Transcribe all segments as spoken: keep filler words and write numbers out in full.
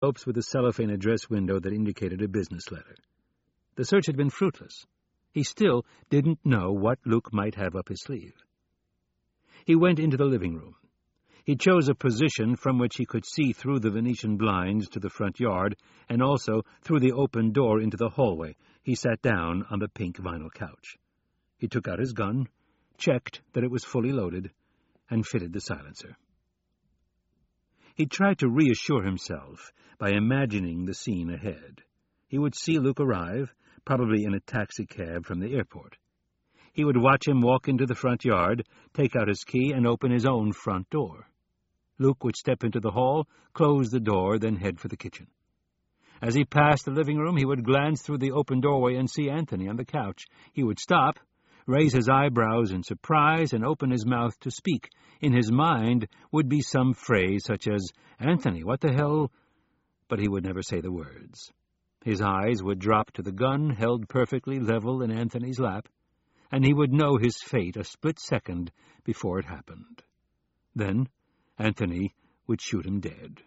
envelopes with a cellophane address window that indicated a business letter. The search had been fruitless. He still didn't know what Luke might have up his sleeve. He went into the living room. He chose a position from which he could see through the Venetian blinds to the front yard, and also through the open door into the hallway. He sat down on the pink vinyl couch. He took out his gun, checked that it was fully loaded, and fitted the silencer. He tried to reassure himself by imagining the scene ahead. He would see Luke arrive, probably in a taxicab from the airport. He would watch him walk into the front yard, take out his key, and open his own front door. Luke would step into the hall, close the door, then head for the kitchen. As he passed the living room, he would glance through the open doorway and see Anthony on the couch. He would stop, raise his eyebrows in surprise, and open his mouth to speak. In his mind would be some phrase such as, "Anthony, what the hell?" But he would never say the words. His eyes would drop to the gun held perfectly level in Anthony's lap, and he would know his fate a split second before it happened. Then Anthony would shoot him dead.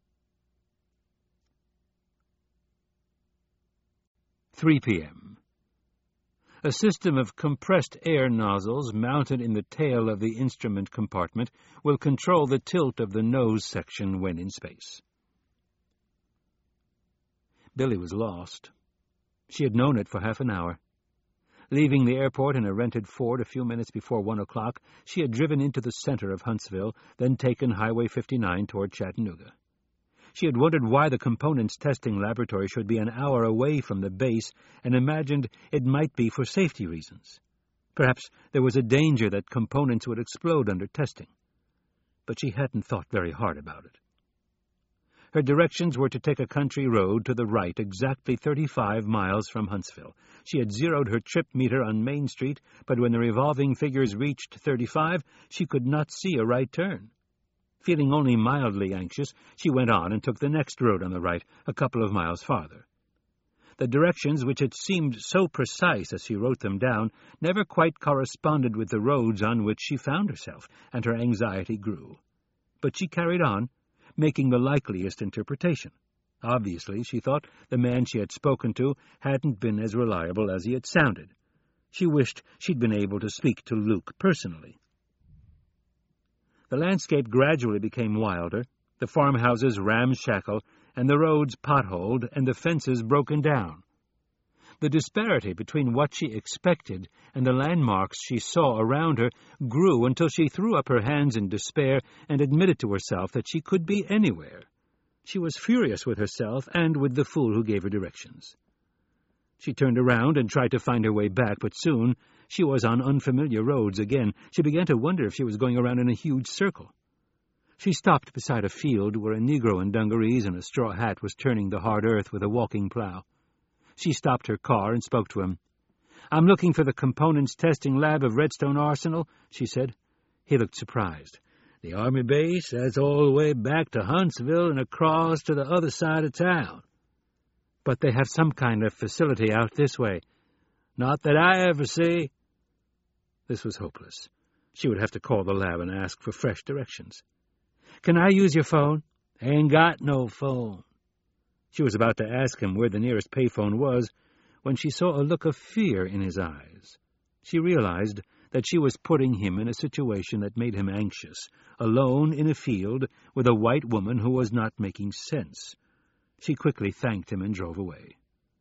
three p.m. A system of compressed air nozzles mounted in the tail of the instrument compartment will control the tilt of the nose section when in space. Billy was lost. She had known it for half an hour. Leaving the airport in a rented Ford a few minutes before one o'clock, she had driven into the center of Huntsville, then taken Highway fifty-nine toward Chattanooga. She had wondered why the components testing laboratory should be an hour away from the base, and imagined it might be for safety reasons. Perhaps there was a danger that components would explode under testing. But she hadn't thought very hard about it. Her directions were to take a country road to the right, exactly thirty-five miles from Huntsville. She had zeroed her trip meter on Main Street, but when the revolving figures reached thirty-five, she could not see a right turn. Feeling only mildly anxious, she went on and took the next road on the right, a couple of miles farther. The directions, which had seemed so precise as she wrote them down, never quite corresponded with the roads on which she found herself, and her anxiety grew. But she carried on, making the likeliest interpretation. Obviously, she thought, the man she had spoken to hadn't been as reliable as he had sounded. She wished she'd been able to speak to Luke personally. The landscape gradually became wilder, the farmhouses ramshackle, and the roads potholed, and the fences broken down. The disparity between what she expected and the landmarks she saw around her grew until she threw up her hands in despair and admitted to herself that she could be anywhere. She was furious with herself and with the fool who gave her directions. She turned around and tried to find her way back, but soon she was on unfamiliar roads again. She began to wonder if she was going around in a huge circle. She stopped beside a field where a Negro in dungarees and a straw hat was turning the hard earth with a walking plow. She stopped her car and spoke to him. "I'm looking for the components testing lab of Redstone Arsenal," she said. He looked surprised. "The Army base? That's all the way back to Huntsville and across to the other side of town." "But they have some kind of facility out this way." "Not that I ever see." This was hopeless. She would have to call the lab and ask for fresh directions. "Can I use your phone?" "Ain't got no phone." She was about to ask him where the nearest payphone was when she saw a look of fear in his eyes. She realized that she was putting him in a situation that made him anxious, alone in a field with a white woman who was not making sense. She quickly thanked him and drove away.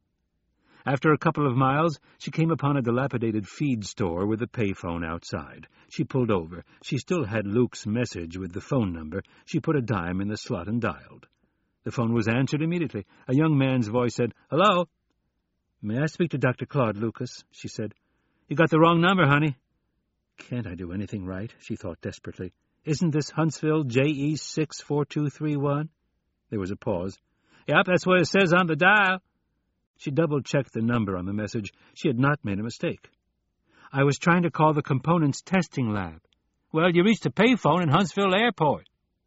After a couple of miles, she came upon a dilapidated feed store with a payphone outside. She pulled over. She still had Luke's message with the phone number. She put a dime in the slot and dialed. The phone was answered immediately. A young man's voice said, "Hello?" "May I speak to Doctor Claude Lucas?" she said. "You got the wrong number, honey." "Can't I do anything right?" she thought desperately. "Isn't this Huntsville J E six four two three one? There was a pause. "Yep, that's what it says on the dial." She double-checked the number on the message. She had not made a mistake. "I was trying to call the components testing lab." "Well, you reached a payphone in Huntsville Airport."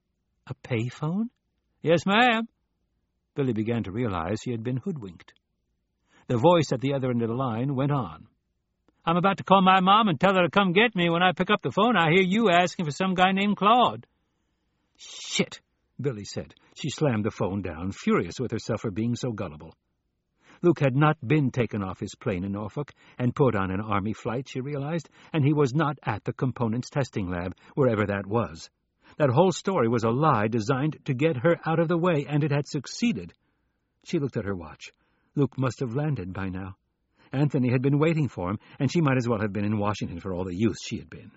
"A payphone?" "Yes, ma'am." Billy began to realize he had been hoodwinked. The voice at the other end of the line went on. "I'm about to call my mom and tell her to come get me. When I pick up the phone, I hear you asking for some guy named Claude." "Shit," Billy said. She slammed the phone down, furious with herself for being so gullible. Luke had not been taken off his plane in Norfolk and put on an Army flight, she realized, and he was not at the components testing lab, wherever that was. That whole story was a lie designed to get her out of the way, and it had succeeded. She looked at her watch. Luke must have landed by now. Anthony had been waiting for him, and she might as well have been in Washington for all the use she had been.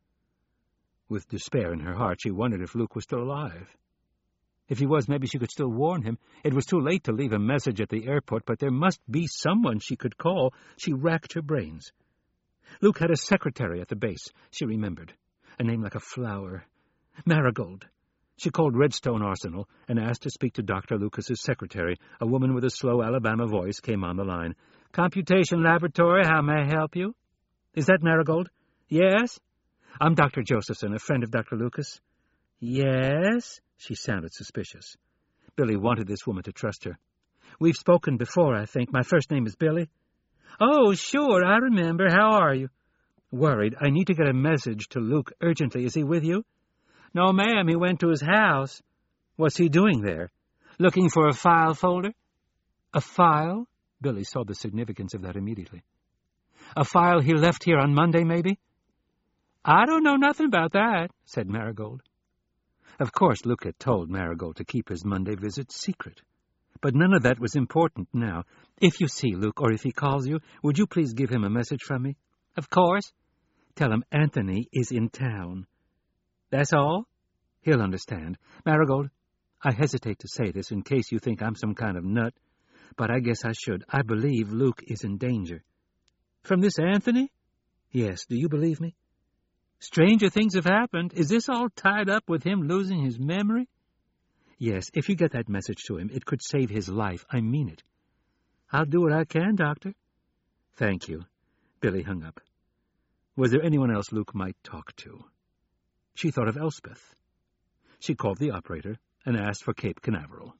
With despair in her heart, she wondered if Luke was still alive. If he was, maybe she could still warn him. It was too late to leave a message at the airport, but there must be someone she could call. She racked her brains. Luke had a secretary at the base, she remembered. A name like a flower. Marigold. She called Redstone Arsenal and asked to speak to Doctor Lucas's secretary. A woman with a slow Alabama voice came on the line. Computation Laboratory, how may I help you? Is that Marigold? Yes? I'm Doctor Josephson, a friend of Doctor Lucas. Yes? She sounded suspicious. Billy wanted this woman to trust her. We've spoken before, I think. My first name is Billy. Oh, sure, I remember. How are you? Worried. I need to get a message to Luke urgently. Is he with you? No, ma'am, he went to his house. What's he doing there? Looking for a file folder? A file? Billy saw the significance of that immediately. A file he left here on Monday, maybe? I don't know nothing about that, said Marigold. Of course, Luke had told Marigold to keep his Monday visit secret. But none of that was important now. If you see Luke, or if he calls you, would you please give him a message from me? Of course. Tell him Anthony is in town. That's all? He'll understand. Marigold, I hesitate to say this in case you think I'm some kind of nut, but I guess I should. I believe Luke is in danger. From this Anthony? Yes, do you believe me? Stranger things have happened. Is this all tied up with him losing his memory? Yes, if you get that message to him, it could save his life. I mean it. I'll do what I can, Doctor. Thank you. Billy hung up. Was there anyone else Luke might talk to? She thought of Elspeth. She called the operator and asked for Cape Canaveral.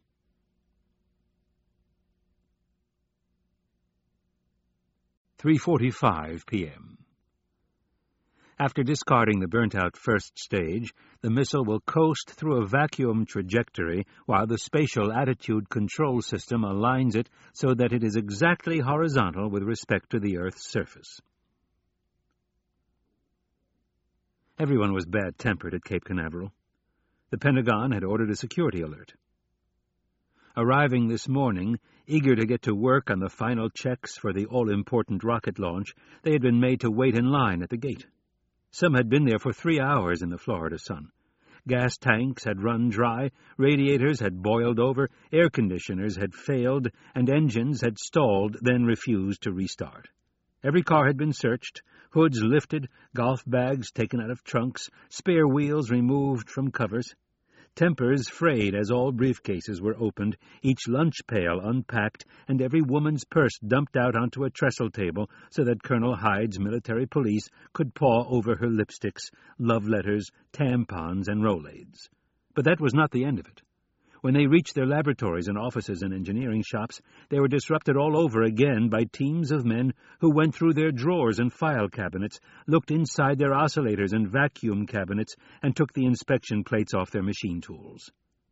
three forty-five p.m. After discarding the burnt-out first stage, the missile will coast through a vacuum trajectory while the spatial attitude control system aligns it so that it is exactly horizontal with respect to the Earth's surface. Everyone was bad-tempered at Cape Canaveral. The Pentagon had ordered a security alert. Arriving this morning, eager to get to work on the final checks for the all-important rocket launch, they had been made to wait in line at the gate. Some had been there for three hours in the Florida sun. Gas tanks had run dry, radiators had boiled over, air conditioners had failed, and engines had stalled, then refused to restart. Every car had been searched, hoods lifted, golf bags taken out of trunks, spare wheels removed from covers. Tempers frayed as all briefcases were opened, each lunch pail unpacked, and every woman's purse dumped out onto a trestle table so that Colonel Hyde's military police could paw over her lipsticks, love letters, tampons, and Rolaids. But that was not the end of it. When they reached their laboratories and offices and engineering shops, they were disrupted all over again by teams of men who went through their drawers and file cabinets, looked inside their oscillators and vacuum cabinets, and took the inspection plates off their machine tools.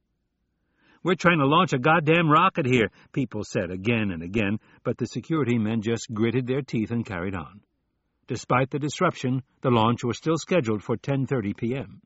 We're trying to launch a goddamn rocket here, people said again and again, but the security men just gritted their teeth and carried on. Despite the disruption, the launch was still scheduled for ten thirty p.m.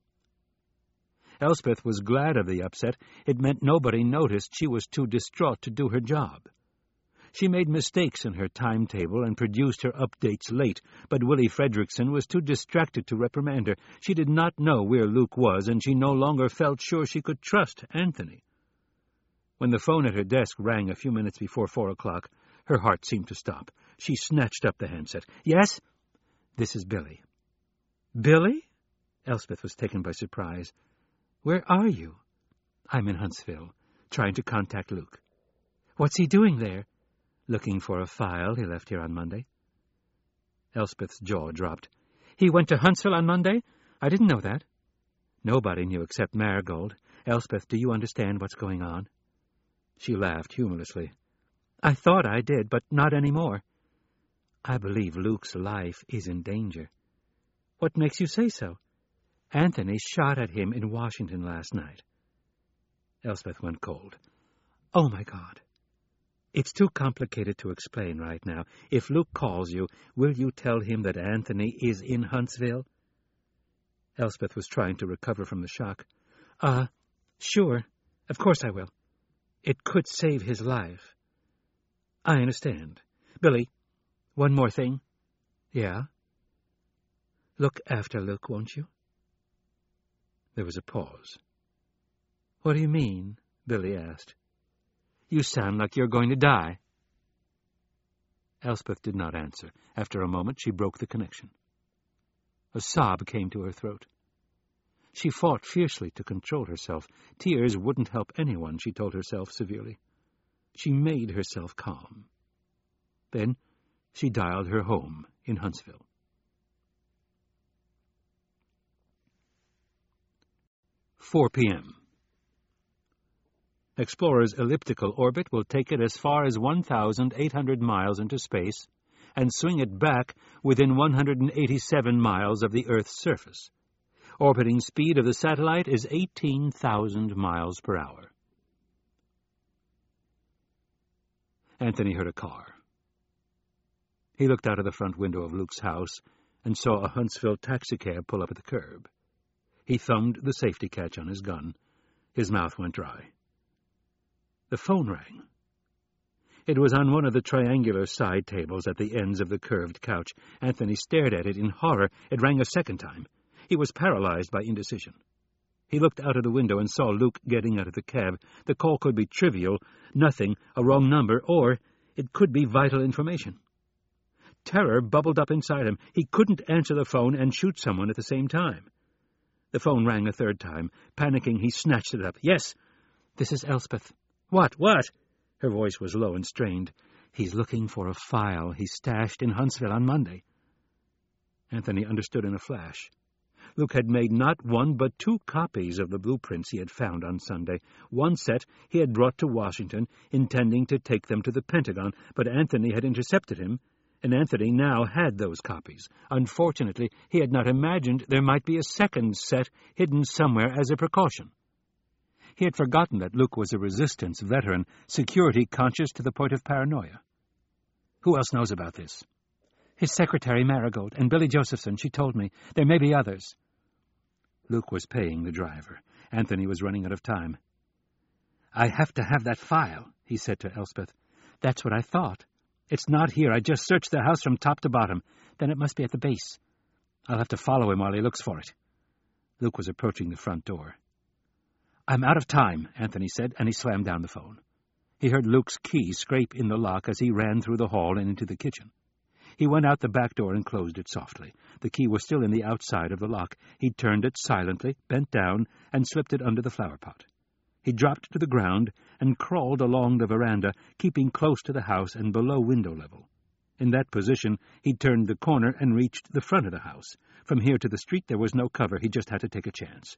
Elspeth was glad of the upset. It meant nobody noticed she was too distraught to do her job. She made mistakes in her timetable and produced her updates late, but Willie Fredrickson was too distracted to reprimand her. She did not know where Luke was, and she no longer felt sure she could trust Anthony. When the phone at her desk rang a few minutes before four o'clock, her heart seemed to stop. She snatched up the handset. Yes? This is Billy. Billy? Elspeth was taken by surprise. Where are you? I'm in Huntsville, trying to contact Luke. What's he doing there? Looking for a file he left here on Monday. Elspeth's jaw dropped. He went to Huntsville on Monday? I didn't know that. Nobody knew except Marigold. Elspeth, do you understand what's going on? She laughed humorously. I thought I did, but not anymore. I believe Luke's life is in danger. What makes you say so? Anthony shot at him in Washington last night. Elspeth went cold. Oh, my God. It's too complicated to explain right now. If Luke calls you, will you tell him that Anthony is in Huntsville? Elspeth was trying to recover from the shock. Uh, sure. Of course I will. It could save his life. I understand. Billy, one more thing. Yeah? Look after Luke, won't you? There was a pause. What do you mean? Billy asked. You sound like you're going to die. Elspeth did not answer. After a moment, she broke the connection. A sob came to her throat. She fought fiercely to control herself. Tears wouldn't help anyone, she told herself severely. She made herself calm. Then she dialed her home in Huntsville. four p.m. Explorer's elliptical orbit will take it as far as one thousand eight hundred miles into space and swing it back within one hundred eighty-seven miles of the Earth's surface. Orbiting speed of the satellite is eighteen thousand miles per hour. Anthony heard a car. He looked out of the front window of Luke's house and saw a Huntsville taxicab pull up at the curb. He thumbed the safety catch on his gun. His mouth went dry. The phone rang. It was on one of the triangular side tables at the ends of the curved couch. Anthony stared at it in horror. It rang a second time. He was paralyzed by indecision. He looked out of the window and saw Luke getting out of the cab. The call could be trivial, nothing, a wrong number, or it could be vital information. Terror bubbled up inside him. He couldn't answer the phone and shoot someone at the same time. The phone rang a third time. Panicking, he snatched it up. Yes, this is Elspeth. What, what? Her voice was low and strained. He's looking for a file he stashed in Huntsville on Monday. Anthony understood in a flash. Luke had made not one but two copies of the blueprints he had found on Sunday. One set he had brought to Washington, intending to take them to the Pentagon, but Anthony had intercepted him, and Anthony now had those copies. Unfortunately, he had not imagined there might be a second set hidden somewhere as a precaution. He had forgotten that Luke was a resistance veteran, security-conscious to the point of paranoia. Who else knows about this? His secretary, Marigold, and Billy Josephson, she told me. There may be others. Luke was paying the driver. Anthony was running out of time. I have to have that file, he said to Elspeth. That's what I thought. It's not here. I just searched the house from top to bottom. Then it must be at the base. I'll have to follow him while he looks for it. Luke was approaching the front door. I'm out of time, Anthony said, and he slammed down the phone. He heard Luke's key scrape in the lock as he ran through the hall and into the kitchen. He went out the back door and closed it softly. The key was still in the outside of the lock. He turned it silently, bent down, and slipped it under the flower pot. He dropped to the ground and crawled along the veranda, keeping close to the house and below window level. In that position, he turned the corner and reached the front of the house. From here to the street there was no cover. He just had to take a chance.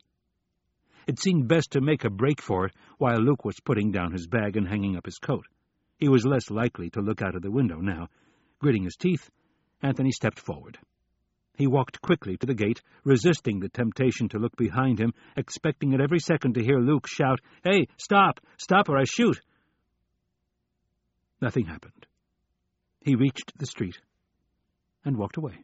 It seemed best to make a break for it while Luke was putting down his bag and hanging up his coat. He was less likely to look out of the window now. Gritting his teeth, Anthony stepped forward. He walked quickly to the gate, resisting the temptation to look behind him, expecting at every second to hear Luke shout, Hey, stop! Stop or I shoot! Nothing happened. He reached the street and walked away.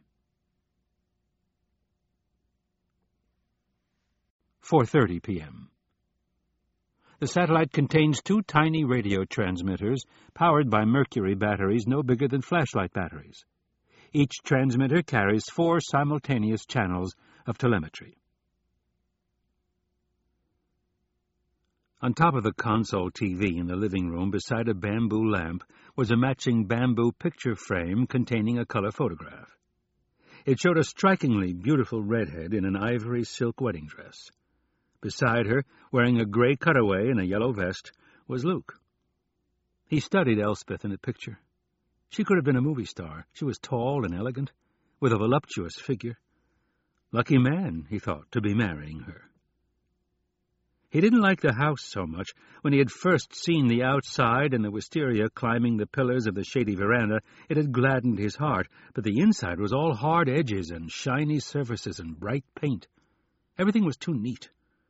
four thirty p.m. The satellite contains two tiny radio transmitters powered by mercury batteries no bigger than flashlight batteries. Each transmitter carries four simultaneous channels of telemetry. On top of the console T V in the living room, beside a bamboo lamp, was a matching bamboo picture frame containing a color photograph. It showed a strikingly beautiful redhead in an ivory silk wedding dress. Beside her, wearing a gray cutaway and a yellow vest, was Luke. He studied Elspeth in the picture. She could have been a movie star. She was tall and elegant, with a voluptuous figure. Lucky man, he thought, to be marrying her. He didn't like the house so much. When he had first seen the outside and the wisteria climbing the pillars of the shady veranda, it had gladdened his heart, but the inside was all hard edges and shiny surfaces and bright paint. Everything was too neat.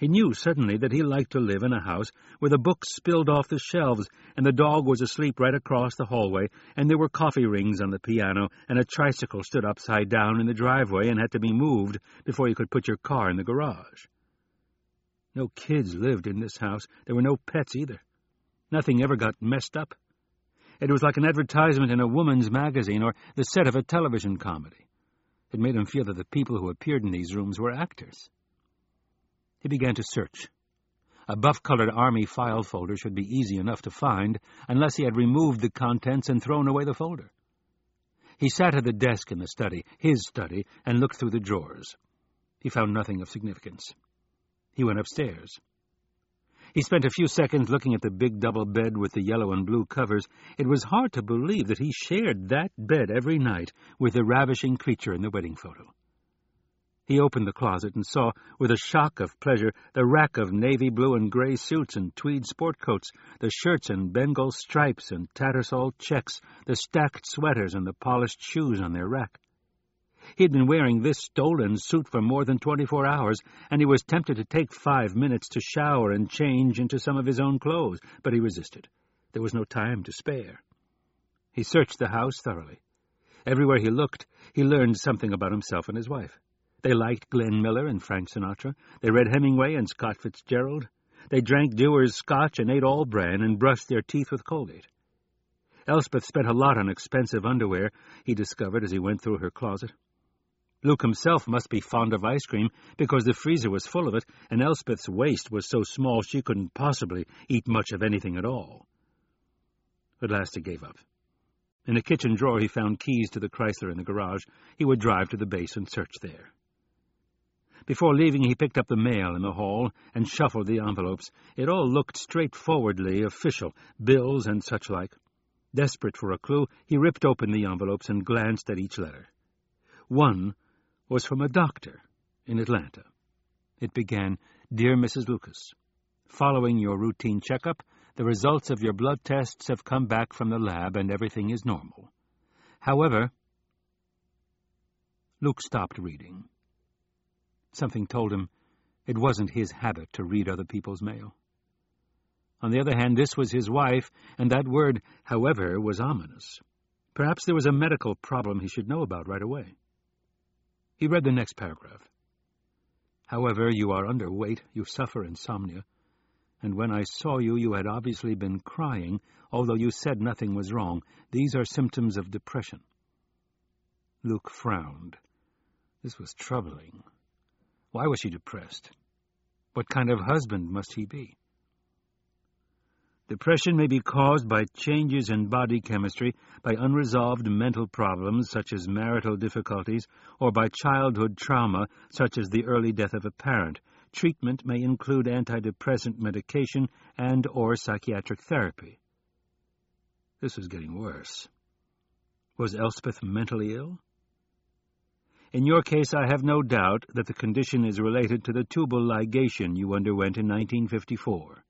He knew suddenly that he liked to live in a house where the books spilled off the shelves, and the dog was asleep right across the hallway, and there were coffee rings on the piano, and a tricycle stood upside down in the driveway and had to be moved before you could put your car in the garage. No kids lived in this house. There were no pets either. Nothing ever got messed up. It was like an advertisement in a woman's magazine or the set of a television comedy. It made him feel that the people who appeared in these rooms were actors. He began to search. A buff-colored army file folder should be easy enough to find, unless he had removed the contents and thrown away the folder. He sat at the desk in the study, his study, and looked through the drawers. He found nothing of significance. He went upstairs. He spent a few seconds looking at the big double bed with the yellow and blue covers. It was hard to believe that he shared that bed every night with the ravishing creature in the wedding photo. He opened the closet and saw, with a shock of pleasure, the rack of navy blue and gray suits and tweed sport coats, the shirts and Bengal stripes and Tattersall checks, the stacked sweaters and the polished shoes on their rack. He had been wearing this stolen suit for more than twenty-four hours, and he was tempted to take five minutes to shower and change into some of his own clothes, but he resisted. There was no time to spare. He searched the house thoroughly. Everywhere he looked, he learned something about himself and his wife. They liked Glenn Miller and Frank Sinatra. They read Hemingway and Scott Fitzgerald. They drank Dewar's Scotch and ate All-Bran and brushed their teeth with Colgate. Elspeth spent a lot on expensive underwear, he discovered as he went through her closet. Luke himself must be fond of ice cream because the freezer was full of it, and Elspeth's waist was so small she couldn't possibly eat much of anything at all. At last he gave up. In a kitchen drawer he found keys to the Chrysler in the garage. He would drive to the base and search there. Before leaving, he picked up the mail in the hall and shuffled the envelopes. It all looked straightforwardly official, bills and such like. Desperate for a clue, he ripped open the envelopes and glanced at each letter. One was from a doctor in Atlanta. It began, "Dear Missus Lucas, following your routine checkup, the results of your blood tests have come back from the lab and everything is normal. However..." Luke stopped reading. Something told him it wasn't his habit to read other people's mail. On the other hand, this was his wife, and that word, however, was ominous. Perhaps there was a medical problem he should know about right away. He read the next paragraph. "However, you are underweight, you suffer insomnia, and when I saw you, you had obviously been crying, although you said nothing was wrong. These are symptoms of depression." Luke frowned. This was troubling. Why was she depressed? What kind of husband must he be? Depression may be caused by changes in body chemistry, by unresolved mental problems such as marital difficulties, or by childhood trauma such as the early death of a parent. Treatment may include antidepressant medication and or psychiatric therapy. This was getting worse. Was Elspeth mentally ill? In your case, I have no doubt that the condition is related to the tubal ligation you underwent in nineteen fifty-four.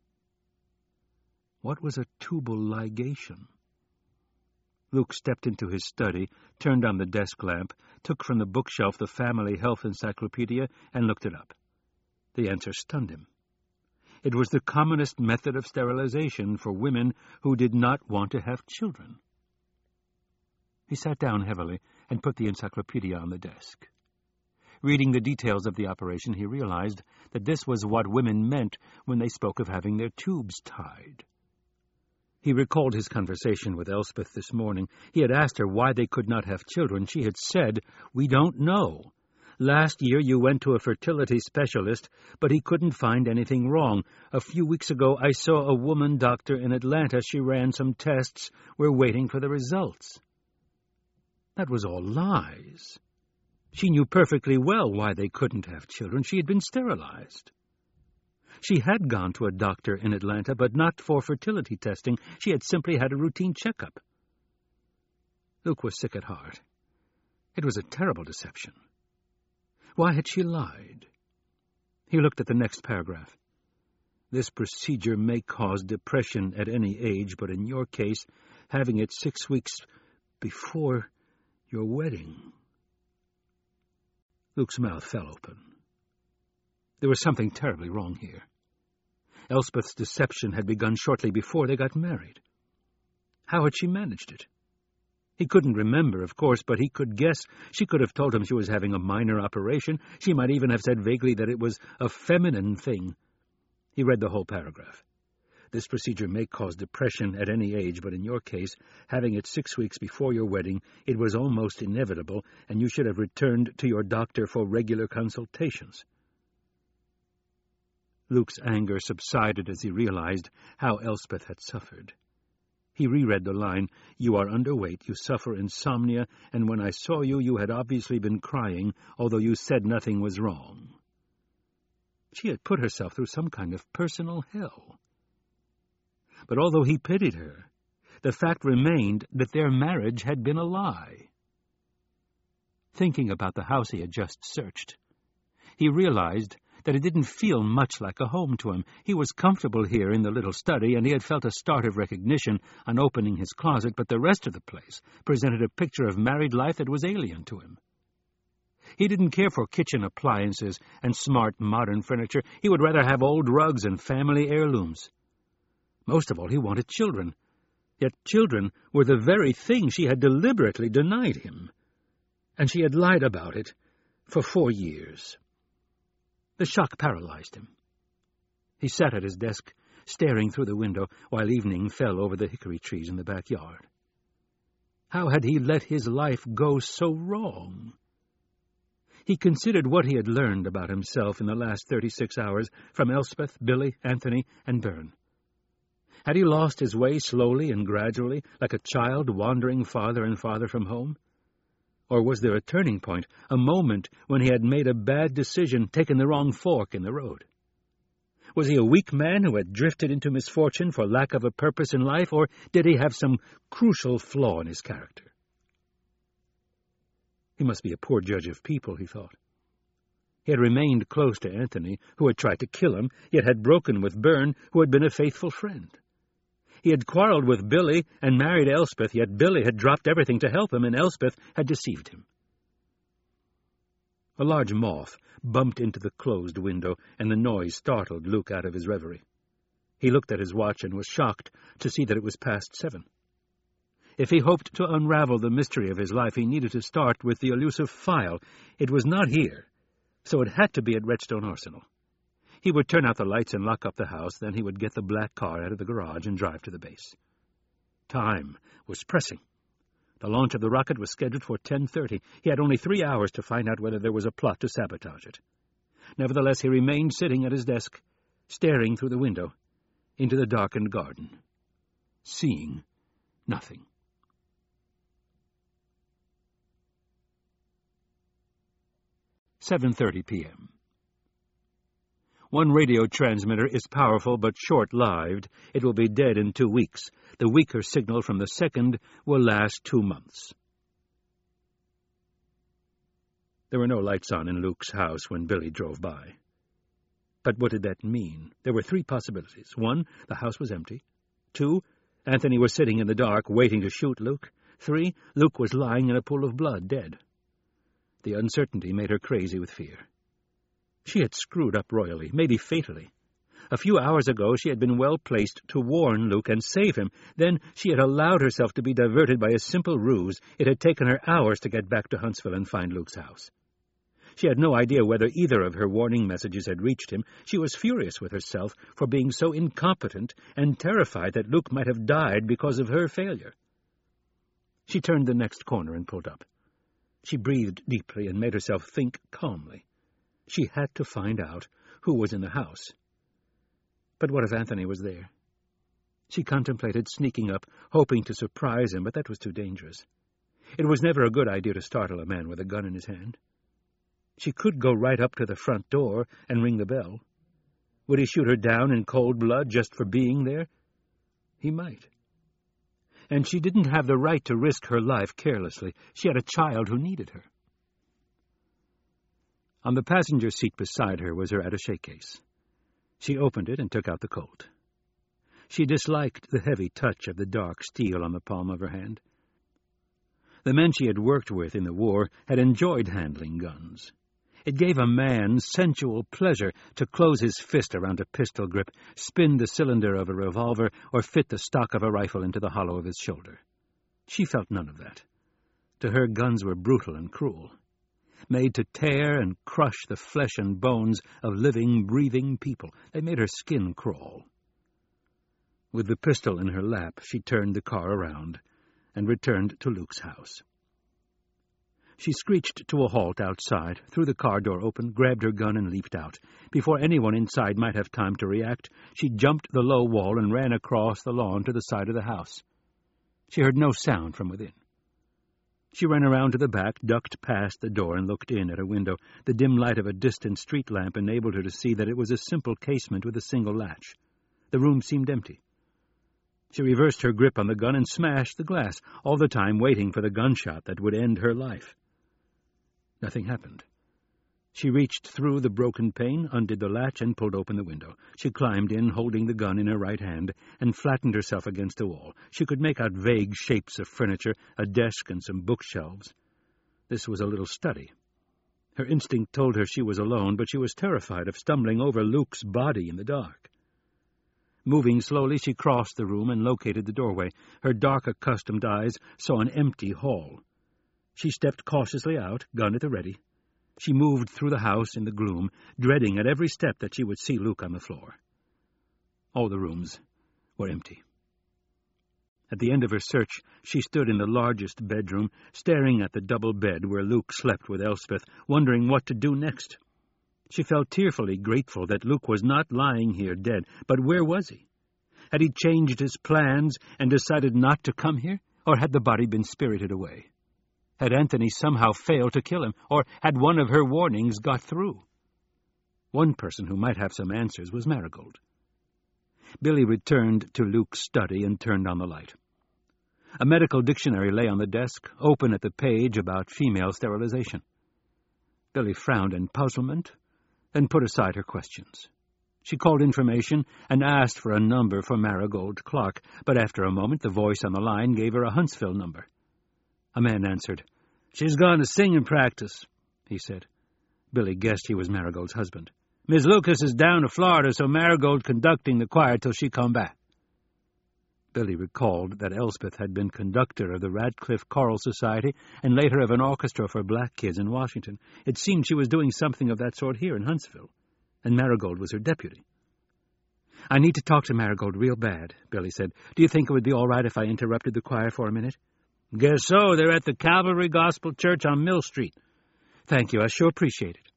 What was a tubal ligation? Luke stepped into his study, turned on the desk lamp, took from the bookshelf the Family Health Encyclopedia, and looked it up. The answer stunned him. It was the commonest method of sterilization for women who did not want to have children. He sat down heavily and put the encyclopedia on the desk. Reading the details of the operation, he realized that this was what women meant when they spoke of having their tubes tied. He recalled his conversation with Elspeth this morning. He had asked her why they could not have children. She had said, "We don't know. Last year you went to a fertility specialist, but he couldn't find anything wrong. A few weeks ago I saw a woman doctor in Atlanta. She ran some tests. We're waiting for the results." That was all lies. She knew perfectly well why they couldn't have children. She had been sterilized. She had gone to a doctor in Atlanta, but not for fertility testing. She had simply had a routine checkup. Luke was sick at heart. It was a terrible deception. Why had she lied? He looked at the next paragraph. "This procedure may cause depression at any age, but in your case, having it six weeks before your wedding..." Luke's mouth fell open. There was something terribly wrong here. Elspeth's deception had begun shortly before they got married. How had she managed it? He couldn't remember, of course, but he could guess. She could have told him she was having a minor operation. She might even have said vaguely that it was a feminine thing. He read the whole paragraph. This procedure may cause depression at any age, but in your case, having it six weeks before your wedding, it was almost inevitable, and you should have returned to your doctor for regular consultations. Luke's anger subsided as he realized how Elspeth had suffered. He reread the line, "You are underweight, you suffer insomnia, and when I saw you, you had obviously been crying, although you said nothing was wrong." She had put herself through some kind of personal hell. But although he pitied her, the fact remained that their marriage had been a lie. Thinking about the house he had just searched, he realized that it didn't feel much like a home to him. He was comfortable here in the little study, and he had felt a start of recognition on opening his closet, but the rest of the place presented a picture of married life that was alien to him. He didn't care for kitchen appliances and smart modern furniture. He would rather have old rugs and family heirlooms. Most of all, he wanted children. Yet children were the very thing she had deliberately denied him. And she had lied about it for four years. The shock paralyzed him. He sat at his desk, staring through the window, while evening fell over the hickory trees in the backyard. How had he let his life go so wrong? He considered what he had learned about himself in the last thirty-six hours from Elspeth, Billy, Anthony, and Byrne. Had he lost his way slowly and gradually, like a child wandering farther and farther from home? Or was there a turning point, a moment when he had made a bad decision, taken the wrong fork in the road? Was he a weak man who had drifted into misfortune for lack of a purpose in life, or did he have some crucial flaw in his character? He must be a poor judge of people, he thought. He had remained close to Anthony, who had tried to kill him, yet had broken with Byrne, who had been a faithful friend. He had quarreled with Billy and married Elspeth, yet Billy had dropped everything to help him, and Elspeth had deceived him. A large moth bumped into the closed window, and the noise startled Luke out of his reverie. He looked at his watch and was shocked to see that it was past seven. If he hoped to unravel the mystery of his life, he needed to start with the elusive file. It was not here, so it had to be at Redstone Arsenal. He would turn out the lights and lock up the house, then he would get the black car out of the garage and drive to the base. Time was pressing. The launch of the rocket was scheduled for ten thirty. He had only three hours to find out whether there was a plot to sabotage it. Nevertheless, he remained sitting at his desk, staring through the window into the darkened garden, seeing nothing. seven thirty p.m. One radio transmitter is powerful but short-lived. It will be dead in two weeks. The weaker signal from the second will last two months. There were no lights on in Luke's house when Billy drove by. But what did that mean? There were three possibilities. One, the house was empty. Two, Anthony was sitting in the dark, waiting to shoot Luke. Three, Luke was lying in a pool of blood, dead. The uncertainty made her crazy with fear. She had screwed up royally, maybe fatally. A few hours ago she had been well placed to warn Luke and save him. Then she had allowed herself to be diverted by a simple ruse. It had taken her hours to get back to Huntsville and find Luke's house. She had no idea whether either of her warning messages had reached him. She was furious with herself for being so incompetent and terrified that Luke might have died because of her failure. She turned the next corner and pulled up. She breathed deeply and made herself think calmly. She had to find out who was in the house. But what if Anthony was there? She contemplated sneaking up, hoping to surprise him, but that was too dangerous. It was never a good idea to startle a man with a gun in his hand. She could go right up to the front door and ring the bell. Would he shoot her down in cold blood just for being there? He might. And she didn't have the right to risk her life carelessly. She had a child who needed her. On the passenger seat beside her was her attaché case. She opened it and took out the Colt. She disliked the heavy touch of the dark steel on the palm of her hand. The men she had worked with in the war had enjoyed handling guns. It gave a man sensual pleasure to close his fist around a pistol grip, spin the cylinder of a revolver, or fit the stock of a rifle into the hollow of his shoulder. She felt none of that. To her, guns were brutal and cruel, made to tear and crush the flesh and bones of living, breathing people. They made her skin crawl. With the pistol in her lap, she turned the car around and returned to Luke's house. She screeched to a halt outside, threw the car door open, grabbed her gun, and leaped out. Before anyone inside might have time to react, she jumped the low wall and ran across the lawn to the side of the house. She heard no sound from within. She ran around to the back, ducked past the door, and looked in at a window. The dim light of a distant street lamp enabled her to see that it was a simple casement with a single latch. The room seemed empty. She reversed her grip on the gun and smashed the glass, all the time waiting for the gunshot that would end her life. Nothing happened. She reached through the broken pane, undid the latch, and pulled open the window. She climbed in, holding the gun in her right hand, and flattened herself against a wall. She could make out vague shapes of furniture, a desk and some bookshelves. This was a little study. Her instinct told her she was alone, but she was terrified of stumbling over Luke's body in the dark. Moving slowly, she crossed the room and located the doorway. Her dark, accustomed eyes saw an empty hall. She stepped cautiously out, gun at the ready. She moved through the house in the gloom, dreading at every step that she would see Luke on the floor. All the rooms were empty. At the end of her search, she stood in the largest bedroom, staring at the double bed where Luke slept with Elspeth, wondering what to do next. She felt tearfully grateful that Luke was not lying here dead, but where was he? Had he changed his plans and decided not to come here, or had the body been spirited away? Had Anthony somehow failed to kill him, or had one of her warnings got through? One person who might have some answers was Marigold. Billy returned to Luke's study and turned on the light. A medical dictionary lay on the desk, open at the page about female sterilization. Billy frowned in puzzlement and put aside her questions. She called information and asked for a number for Marigold Clark, but after a moment the voice on the line gave her a Huntsville number. A man answered. "She's gone to singing practice," he said. Billy guessed he was Marigold's husband. "Miss Lucas is down to Florida, so Marigold conducting the choir till she come back." Billy recalled that Elspeth had been conductor of the Radcliffe Choral Society and later of an orchestra for black kids in Washington. It seemed she was doing something of that sort here in Huntsville, and Marigold was her deputy. "I need to talk to Marigold real bad," Billy said. "Do you think it would be all right if I interrupted the choir for a minute?" "Guess so. They're at the Calvary Gospel Church on Mill Street." "Thank you. I sure appreciate it."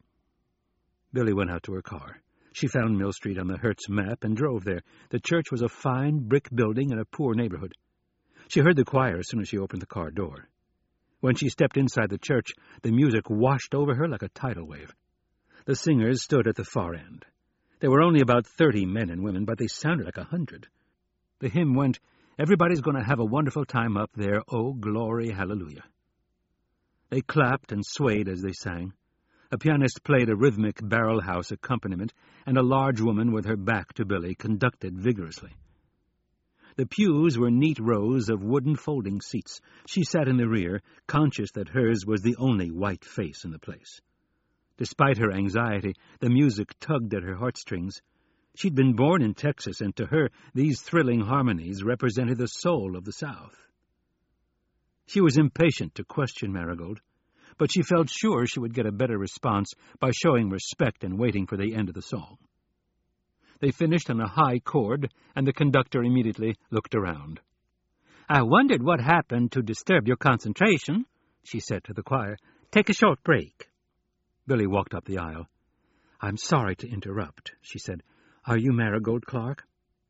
Billy went out to her car. She found Mill Street on the Hertz map and drove there. The church was a fine brick building in a poor neighborhood. She heard the choir as soon as she opened the car door. When she stepped inside the church, the music washed over her like a tidal wave. The singers stood at the far end. There were only about thirty men and women, but they sounded like a hundred. The hymn went, "Everybody's going to have a wonderful time up there, oh, glory, hallelujah." They clapped and swayed as they sang. A pianist played a rhythmic barrel-house accompaniment, and a large woman with her back to Billy conducted vigorously. The pews were neat rows of wooden folding seats. She sat in the rear, conscious that hers was the only white face in the place. Despite her anxiety, the music tugged at her heartstrings. She'd been born in Texas, and to her these thrilling harmonies represented the soul of the South. She was impatient to question Marigold, but she felt sure she would get a better response by showing respect and waiting for the end of the song. They finished on a high chord, and the conductor immediately looked around. "I wondered what happened to disturb your concentration," she said to the choir. "Take a short break." Billy walked up the aisle. "I'm sorry to interrupt," she said. "Are you Marigold Clark?"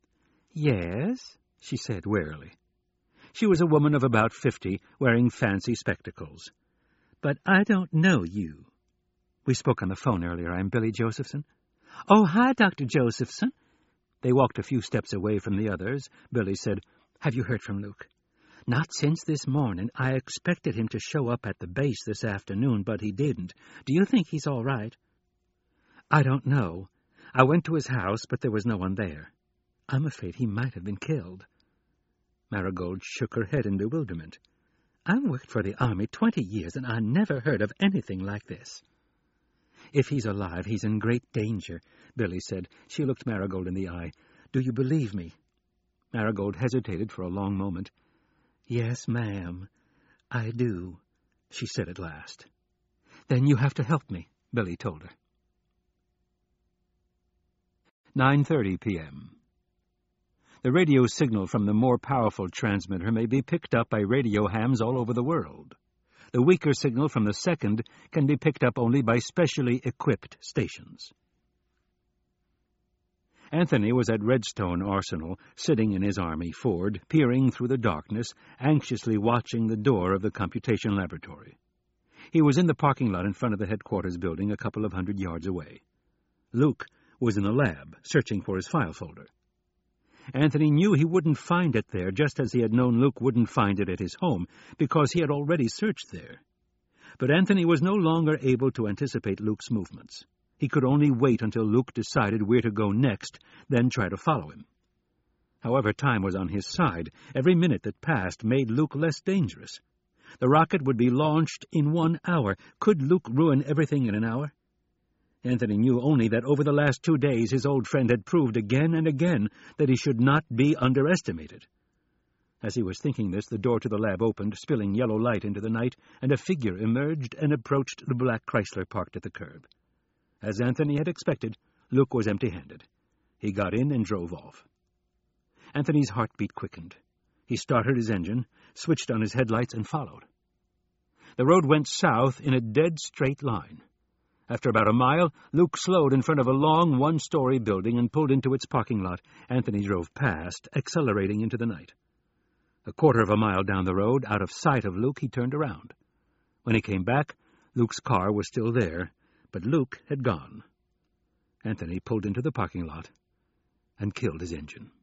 "Yes," she said warily. She was a woman of about fifty, wearing fancy spectacles. "But I don't know you." "We spoke on the phone earlier. I'm Billy Josephson." "Oh, hi, Doctor Josephson." They walked a few steps away from the others. Billy said, "Have you heard from Luke?" "Not since this morning. I expected him to show up at the base this afternoon, but he didn't. Do you think he's all right?" "I don't know. I went to his house, but there was no one there. I'm afraid he might have been killed." Marigold shook her head in bewilderment. "I've worked for the Army twenty years, and I never heard of anything like this." "If he's alive, he's in great danger," Billy said. She looked Marigold in the eye. "Do you believe me?" Marigold hesitated for a long moment. "Yes, ma'am, I do," she said at last. "Then you have to help me," Billy told her. nine thirty p.m. The radio signal from the more powerful transmitter may be picked up by radio hams all over the world. The weaker signal from the second can be picked up only by specially equipped stations. Anthony was at Redstone Arsenal, sitting in his army Ford, peering through the darkness, anxiously watching the door of the computation laboratory. He was in the parking lot in front of the headquarters building a couple of hundred yards away. Luke was in the lab, searching for his file folder. Anthony knew he wouldn't find it there, just as he had known Luke wouldn't find it at his home, because he had already searched there. But Anthony was no longer able to anticipate Luke's movements. He could only wait until Luke decided where to go next, then try to follow him. However, time was on his side. Every minute that passed made Luke less dangerous. The rocket would be launched in one hour. Could Luke ruin everything in an hour? Anthony knew only that over the last two days his old friend had proved again and again that he should not be underestimated. As he was thinking this, the door to the lab opened, spilling yellow light into the night, and a figure emerged and approached the black Chrysler parked at the curb. As Anthony had expected, Luke was empty-handed. He got in and drove off. Anthony's heartbeat quickened. He started his engine, switched on his headlights, and followed. The road went south in a dead straight line. After about a mile, Luke slowed in front of a long one-story building and pulled into its parking lot. Anthony drove past, accelerating into the night. A quarter of a mile down the road, out of sight of Luke, he turned around. When he came back, Luke's car was still there, but Luke had gone. Anthony pulled into the parking lot and killed his engine.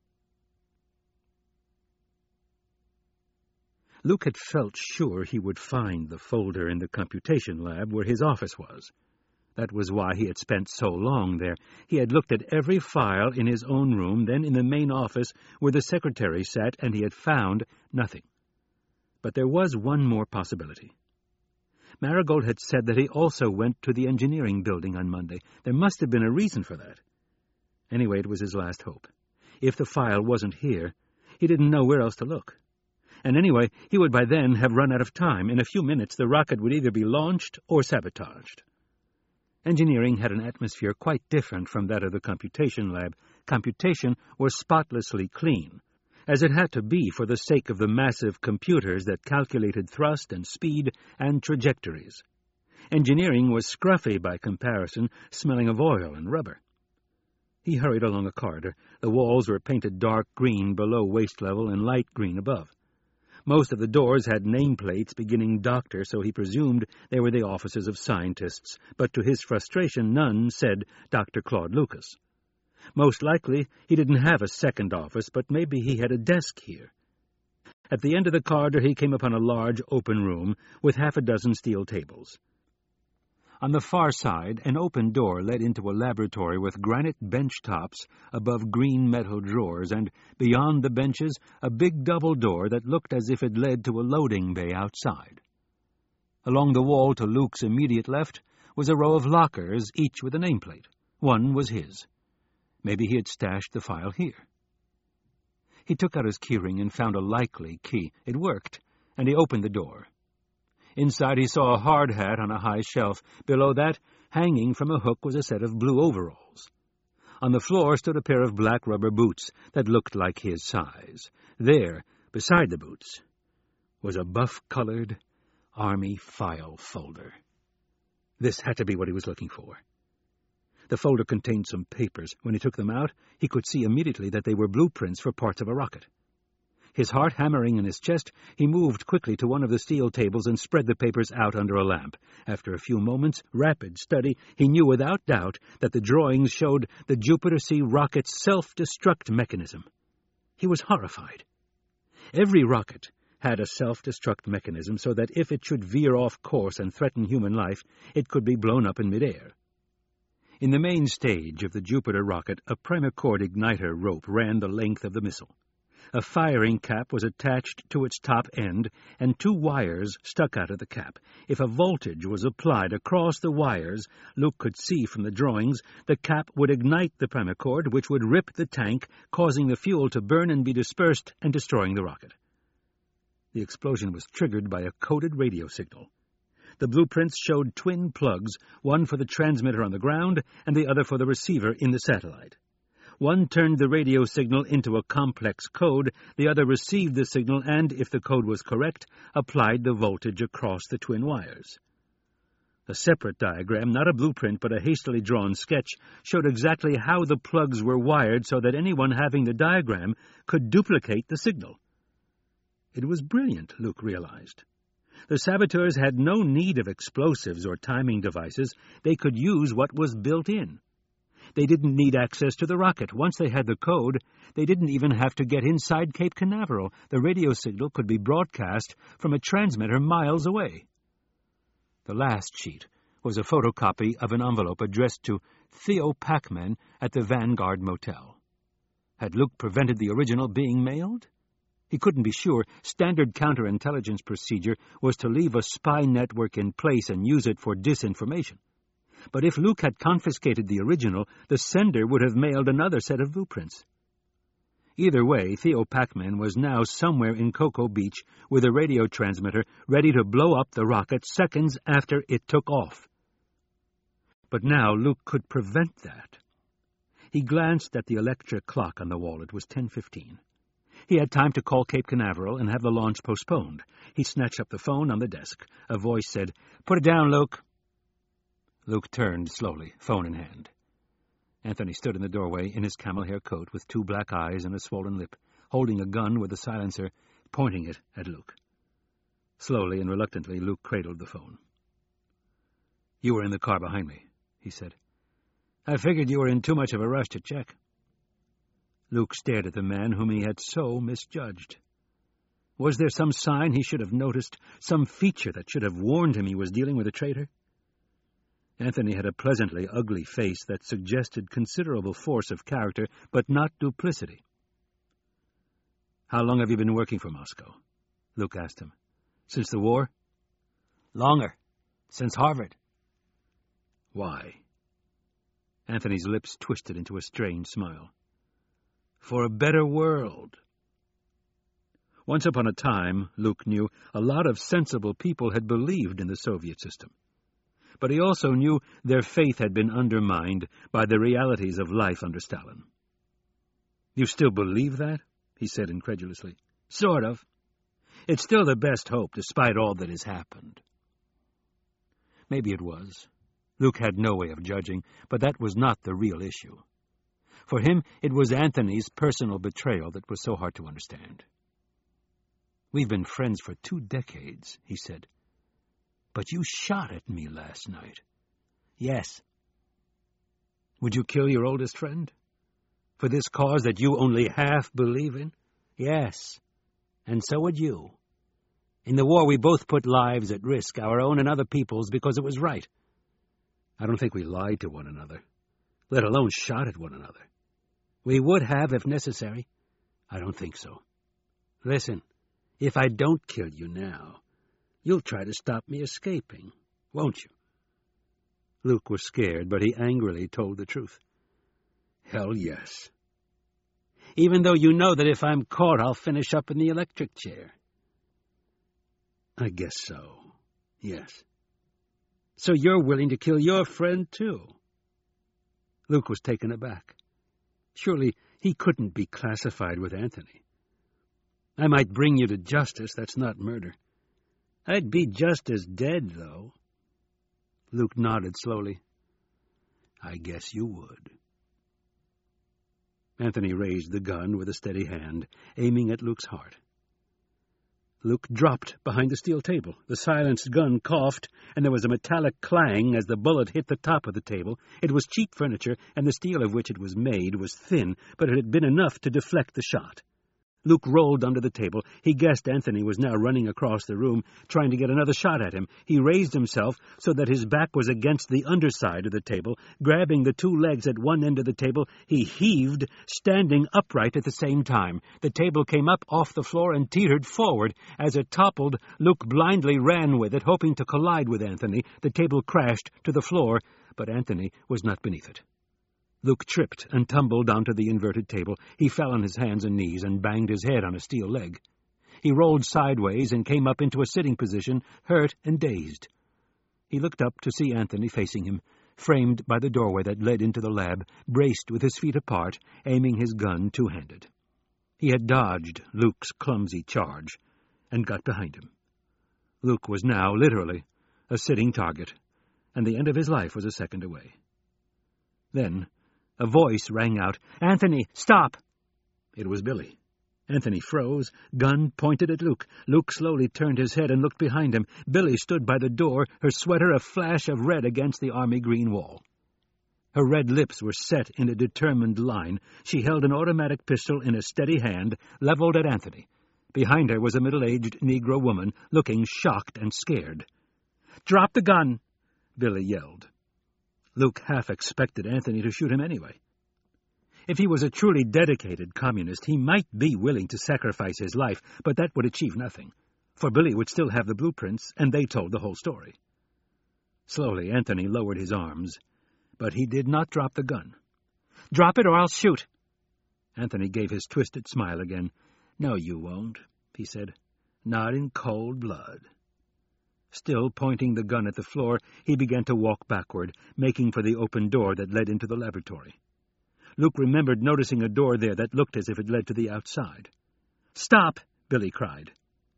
Luke had felt sure he would find the folder in the computation lab where his office was. That was why he had spent so long there. He had looked at every file in his own room, then in the main office where the secretary sat, and he had found nothing. But there was one more possibility. Marigold had said that he also went to the engineering building on Monday. There must have been a reason for that. Anyway, it was his last hope. If the file wasn't here, he didn't know where else to look. And anyway, he would by then have run out of time. In a few minutes, the rocket would either be launched or sabotaged. Engineering had an atmosphere quite different from that of the computation lab. Computation was spotlessly clean, as it had to be for the sake of the massive computers that calculated thrust and speed and trajectories. Engineering was scruffy by comparison, smelling of oil and rubber. He hurried along a corridor. The walls were painted dark green below waist level and light green above. Most of the doors had nameplates beginning Doctor, so he presumed they were the offices of scientists, but to his frustration none said Doctor Claude Lucas. Most likely he didn't have a second office, but maybe he had a desk here. At the end of the corridor he came upon a large open room with half a dozen steel tables. On the far side, an open door led into a laboratory with granite bench tops above green metal drawers, and beyond the benches, a big double door that looked as if it led to a loading bay outside. Along the wall to Luke's immediate left was a row of lockers, each with a nameplate. One was his. Maybe he had stashed the file here. He took out his keyring and found a likely key. It worked, and he opened the door. Inside he saw a hard hat on a high shelf. Below that, hanging from a hook, was a set of blue overalls. On the floor stood a pair of black rubber boots that looked like his size. There, beside the boots, was a buff-colored army file folder. This had to be what he was looking for. The folder contained some papers. When he took them out, he could see immediately that they were blueprints for parts of a rocket. His heart hammering in his chest, he moved quickly to one of the steel tables and spread the papers out under a lamp. After a few moments' rapid study, he knew without doubt that the drawings showed the Jupiter C rocket's self-destruct mechanism. He was horrified. Every rocket had a self-destruct mechanism so that if it should veer off course and threaten human life, it could be blown up in midair. In the main stage of the Jupiter rocket, a primacord igniter rope ran the length of the missile. A firing cap was attached to its top end, and two wires stuck out of the cap. If a voltage was applied across the wires, Luke could see from the drawings, the cap would ignite the primacord, which would rip the tank, causing the fuel to burn and be dispersed and destroying the rocket. The explosion was triggered by a coded radio signal. The blueprints showed twin plugs, one for the transmitter on the ground and the other for the receiver in the satellite. One turned the radio signal into a complex code, the other received the signal and, if the code was correct, applied the voltage across the twin wires. A separate diagram, not a blueprint but a hastily drawn sketch, showed exactly how the plugs were wired so that anyone having the diagram could duplicate the signal. It was brilliant, Luke realized. The saboteurs had no need of explosives or timing devices. They could use what was built in. They didn't need access to the rocket. Once they had the code, they didn't even have to get inside Cape Canaveral. The radio signal could be broadcast from a transmitter miles away. The last sheet was a photocopy of an envelope addressed to Theo Packman at the Vanguard Motel. Had Luke prevented the original being mailed? He couldn't be sure. Standard counterintelligence procedure was to leave a spy network in place and use it for disinformation. But if Luke had confiscated the original, the sender would have mailed another set of blueprints. Either way, Theo Packman was now somewhere in Cocoa Beach with a radio transmitter ready to blow up the rocket seconds after it took off. But now Luke could prevent that. He glanced at the electric clock on the wall. It was ten fifteen. He had time to call Cape Canaveral and have the launch postponed. He snatched up the phone on the desk. A voice said, "Put it down, Luke." Luke turned slowly, phone in hand. Anthony stood in the doorway in his camel hair coat with two black eyes and a swollen lip, holding a gun with a silencer, pointing it at Luke. Slowly and reluctantly, Luke cradled the phone. "You were in the car behind me," he said. "I figured you were in too much of a rush to check." Luke stared at the man whom he had so misjudged. Was there some sign he should have noticed, some feature that should have warned him he was dealing with a traitor? Anthony had a pleasantly ugly face that suggested considerable force of character, but not duplicity. "How long have you been working for Moscow?" Luke asked him. "Since the war?" "Longer. Since Harvard." "Why?" Anthony's lips twisted into a strange smile. "For a better world." Once upon a time, Luke knew, a lot of sensible people had believed in the Soviet system. But he also knew their faith had been undermined by the realities of life under Stalin. "You still believe that?" he said incredulously. "Sort of. It's still the best hope, despite all that has happened." Maybe it was. Luke had no way of judging, but that was not the real issue. For him, it was Anthony's personal betrayal that was so hard to understand. "We've been friends for two decades," he said. "But you shot at me last night." "Yes." "Would you kill your oldest friend? For this cause that you only half believe in?" "Yes. And so would you. In the war we both put lives at risk, our own and other people's, because it was right." "I don't think we lied to one another, let alone shot at one another." "We would have if necessary." "I don't think so." "Listen, if I don't kill you now, you'll try to stop me escaping, won't you?" Luke was scared, but he angrily told the truth. "Hell yes." "Even though you know that if I'm caught, I'll finish up in the electric chair." "I guess so, yes." "So you're willing to kill your friend, too?" Luke was taken aback. Surely he couldn't be classified with Anthony. "I might bring you to justice. That's not murder." "I'd be just as dead, though." Luke nodded slowly. "I guess you would." Anthony raised the gun with a steady hand, aiming at Luke's heart. Luke dropped behind the steel table. The silenced gun coughed, and there was a metallic clang as the bullet hit the top of the table. It was cheap furniture, and the steel of which it was made was thin, but it had been enough to deflect the shot. Luke rolled under the table. He guessed Anthony was now running across the room, trying to get another shot at him. He raised himself so that his back was against the underside of the table. Grabbing the two legs at one end of the table, he heaved, standing upright at the same time. The table came up off the floor and teetered forward. As it toppled, Luke blindly ran with it, hoping to collide with Anthony. The table crashed to the floor, but Anthony was not beneath it. Luke tripped and tumbled onto the inverted table. He fell on his hands and knees and banged his head on a steel leg. He rolled sideways and came up into a sitting position, hurt and dazed. He looked up to see Anthony facing him, framed by the doorway that led into the lab, braced with his feet apart, aiming his gun two-handed. He had dodged Luke's clumsy charge and got behind him. Luke was now, literally, a sitting target, and the end of his life was a second away. Then a voice rang out, "Anthony, stop!" It was Billy. Anthony froze, gun pointed at Luke. Luke slowly turned his head and looked behind him. Billy stood by the door, her sweater a flash of red against the army green wall. Her red lips were set in a determined line. She held an automatic pistol in a steady hand, leveled at Anthony. Behind her was a middle-aged Negro woman, looking shocked and scared. "Drop the gun!" Billy yelled. Luke half expected Anthony to shoot him anyway. If he was a truly dedicated communist, he might be willing to sacrifice his life, but that would achieve nothing, for Billy would still have the blueprints, and they told the whole story. Slowly, Anthony lowered his arms, but he did not drop the gun. "Drop it or I'll shoot!" Anthony gave his twisted smile again. "No, you won't," he said. "Not in cold blood." Still pointing the gun at the floor, he began to walk backward, making for the open door that led into the laboratory. Luke remembered noticing a door there that looked as if it led to the outside. "Stop!" Billy cried.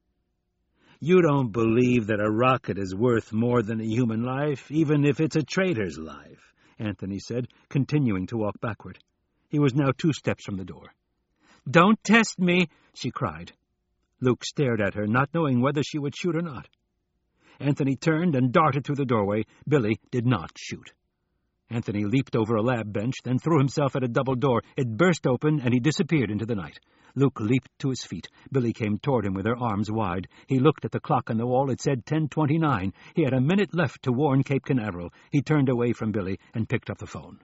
"You don't believe that a rocket is worth more than a human life, even if it's a traitor's life," Anthony said, continuing to walk backward. He was now two steps from the door. "Don't test me!" she cried. Luke stared at her, not knowing whether she would shoot or not. Anthony turned and darted through the doorway. Billy did not shoot. Anthony leaped over a lab bench, then threw himself at a double door. It burst open, and he disappeared into the night. Luke leaped to his feet. Billy came toward him with her arms wide. He looked at the clock on the wall. It said ten twenty-nine. He had a minute left to warn Cape Canaveral. He turned away from Billy and picked up the phone.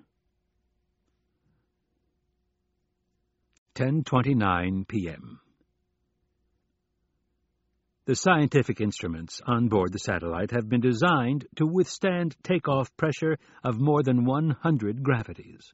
ten twenty-nine p.m. The scientific instruments on board the satellite have been designed to withstand takeoff pressure of more than one hundred gravities.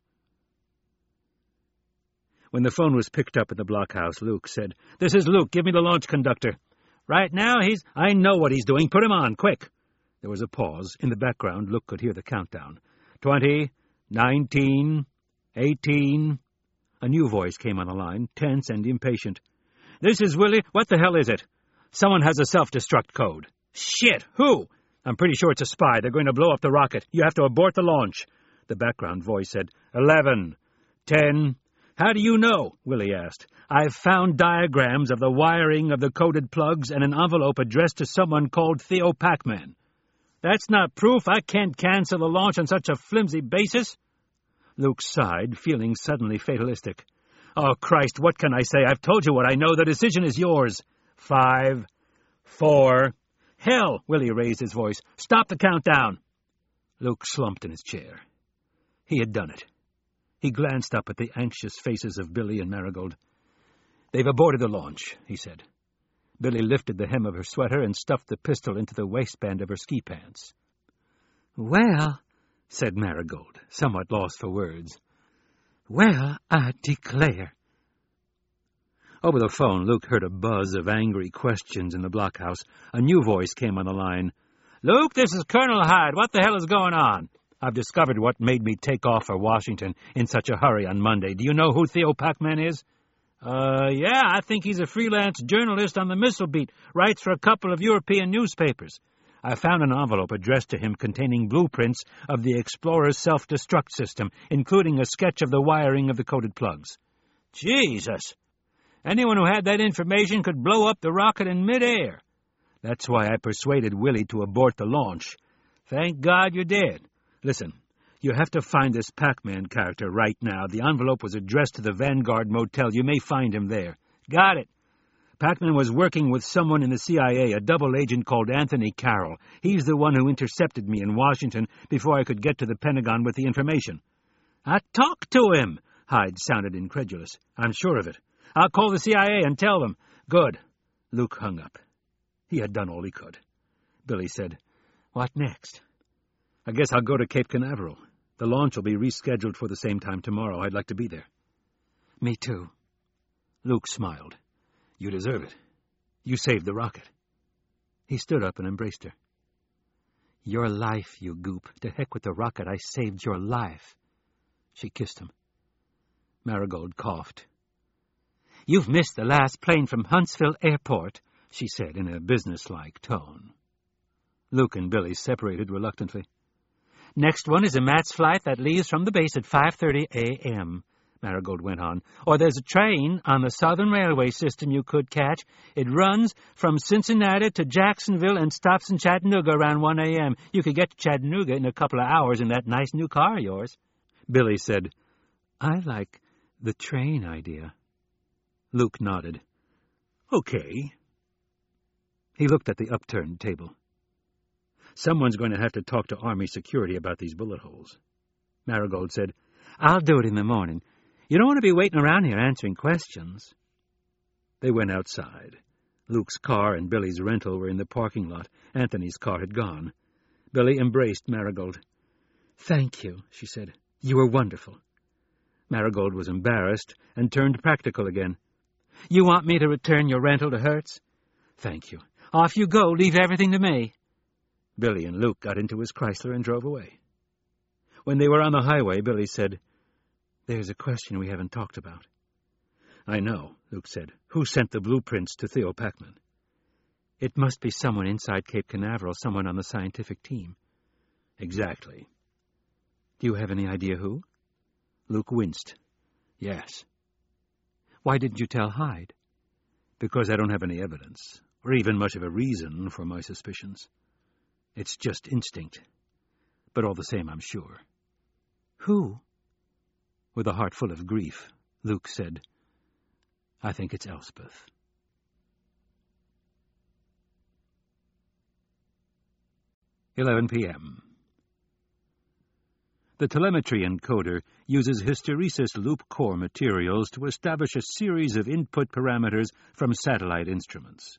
When the phone was picked up at the blockhouse, Luke said, "This is Luke. Give me the launch conductor." "Right now, he's—" "I know what he's doing. Put him on, quick." There was a pause. In the background, Luke could hear the countdown. Twenty, nineteen, eighteen... A new voice came on the line, tense and impatient. "This is Willie. What the hell is it?" "Someone has a self-destruct code." "Shit! Who?" "I'm pretty sure it's a spy. They're going to blow up the rocket. You have to abort the launch." The background voice said, Eleven. Ten. "How do you know?" Willie asked. "I've found diagrams of the wiring of the coded plugs and an envelope addressed to someone called Theo Pac-Man." "That's not proof. I can't cancel the launch on such a flimsy basis." Luke sighed, feeling suddenly fatalistic. "Oh, Christ, what can I say? I've told you what I know. The decision is yours." Five, four... "Hell!" Willie raised his voice. "Stop the countdown!" Luke slumped in his chair. He had done it. He glanced up at the anxious faces of Billy and Marigold. "They've aborted the launch," he said. Billy lifted the hem of her sweater and stuffed the pistol into the waistband of her ski pants. "Well," said Marigold, somewhat lost for words. "Well, I declare." Over the phone, Luke heard a buzz of angry questions in the blockhouse. A new voice came on the line. "Luke, this is Colonel Hyde. What the hell is going on? I've discovered what made me take off for Washington in such a hurry on Monday. Do you know who Theo Pac-Man is?" Uh, yeah, I think he's a freelance journalist on the Missile Beat. Writes for a couple of European newspapers. I found an envelope addressed to him containing blueprints of the Explorer's self-destruct system, including a sketch of the wiring of the coded plugs." "Jesus! Anyone who had that information could blow up the rocket in midair." "That's why I persuaded Willie to abort the launch." "Thank God you did. Listen, you have to find this Pac-Man character right now. The envelope was addressed to the Vanguard Motel. You may find him there. Got it. Packman was working with someone in the C I A, a double agent called Anthony Carroll. He's the one who intercepted me in Washington before I could get to the Pentagon with the information. I talked to him, Hyde sounded incredulous. I'm sure of it. I'll call the C I A and tell them. Good. Luke hung up. He had done all he could. Billy said, What next? I guess I'll go to Cape Canaveral. The launch will be rescheduled for the same time tomorrow. I'd like to be there. Me too. Luke smiled. You deserve it. You saved the rocket. He stood up and embraced her. Your life, you goop. To heck with the rocket. I saved your life. She kissed him. Marigold coughed. You've missed the last plane from Huntsville Airport, she said in a businesslike tone. Luke and Billy separated reluctantly. Next one is a Mats flight that leaves from the base at five thirty a m, Marigold went on. Or there's a train on the Southern Railway system you could catch. It runs from Cincinnati to Jacksonville and stops in Chattanooga around one a m You could get to Chattanooga in a couple of hours in that nice new car of yours. Billy said, I like the train idea. Luke nodded. Okay. He looked at the upturned table. Someone's going to have to talk to Army security about these bullet holes. Marigold said, I'll do it in the morning. You don't want to be waiting around here answering questions. They went outside. Luke's car and Billy's rental were in the parking lot. Anthony's car had gone. Billy embraced Marigold. Thank you, she said. You were wonderful. Marigold was embarrassed and turned practical again. You want me to return your rental to Hertz? Thank you. Off you go. Leave everything to me. Billy and Luke got into his Chrysler and drove away. When they were on the highway, Billy said, There's a question we haven't talked about. I know, Luke said. Who sent the blueprints to Theo Packman? It must be someone inside Cape Canaveral, someone on the scientific team. Exactly. Do you have any idea who? Luke winced. Yes. Why didn't you tell Hyde? Because I don't have any evidence, or even much of a reason for my suspicions. It's just instinct. But all the same, I'm sure. Who? With a heart full of grief, Luke said, I think it's Elspeth. eleven p m The telemetry encoder uses hysteresis loop core materials to establish a series of input parameters from satellite instruments.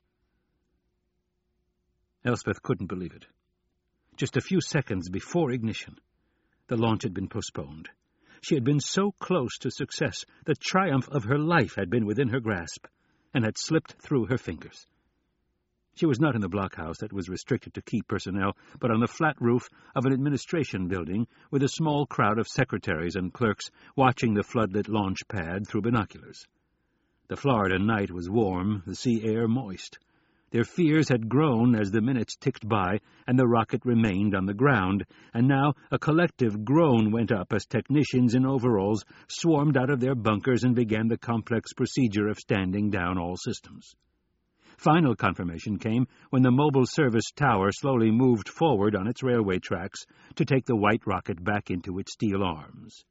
Elspeth couldn't believe it. Just a few seconds before ignition, the launch had been postponed. She had been so close to success, the triumph of her life had been within her grasp, and had slipped through her fingers. She was not in the blockhouse that was restricted to key personnel, but on the flat roof of an administration building with a small crowd of secretaries and clerks watching the floodlit launch pad through binoculars. The Florida night was warm, the sea air moist. Their fears had grown as the minutes ticked by, and the rocket remained on the ground, and now a collective groan went up as technicians in overalls swarmed out of their bunkers and began the complex procedure of standing down all systems. Final confirmation came when the mobile service tower slowly moved forward on its railway tracks to take the white rocket back into its steel arms.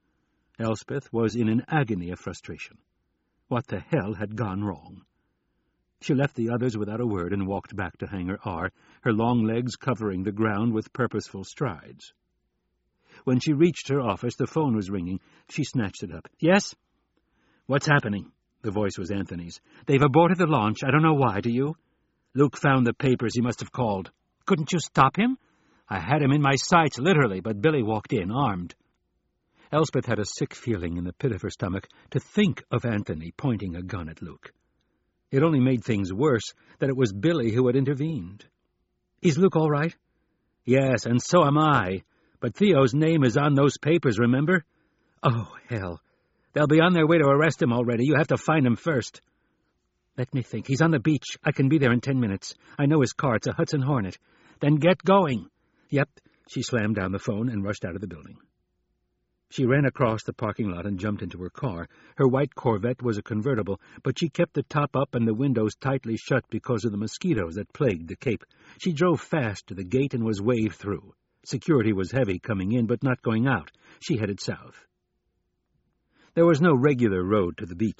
Elspeth was in an agony of frustration. What the hell had gone wrong? She left the others without a word and walked back to Hangar R, her long legs covering the ground with purposeful strides. When she reached her office, the phone was ringing. She snatched it up. Yes? What's happening? The voice was Anthony's. They've aborted the launch. I don't know why, do you? Luke found the papers. He must have called. Couldn't you stop him? I had him in my sights, literally, but Billy walked in, armed. Elspeth had a sick feeling in the pit of her stomach to think of Anthony pointing a gun at Luke. It only made things worse that it was Billy who had intervened. Is Luke all right? Yes, and so am I. But Theo's name is on those papers, remember? Oh, hell. They'll be on their way to arrest him already. You have to find him first. Let me think. He's on the beach. I can be there in ten minutes. I know his car. It's a Hudson Hornet. Then get going. Yep. She slammed down the phone and rushed out of the building. She ran across the parking lot and jumped into her car. Her white Corvette was a convertible, but she kept the top up and the windows tightly shut because of the mosquitoes that plagued the Cape. She drove fast to the gate and was waved through. Security was heavy coming in, but not going out. She headed south. There was no regular road to the beach.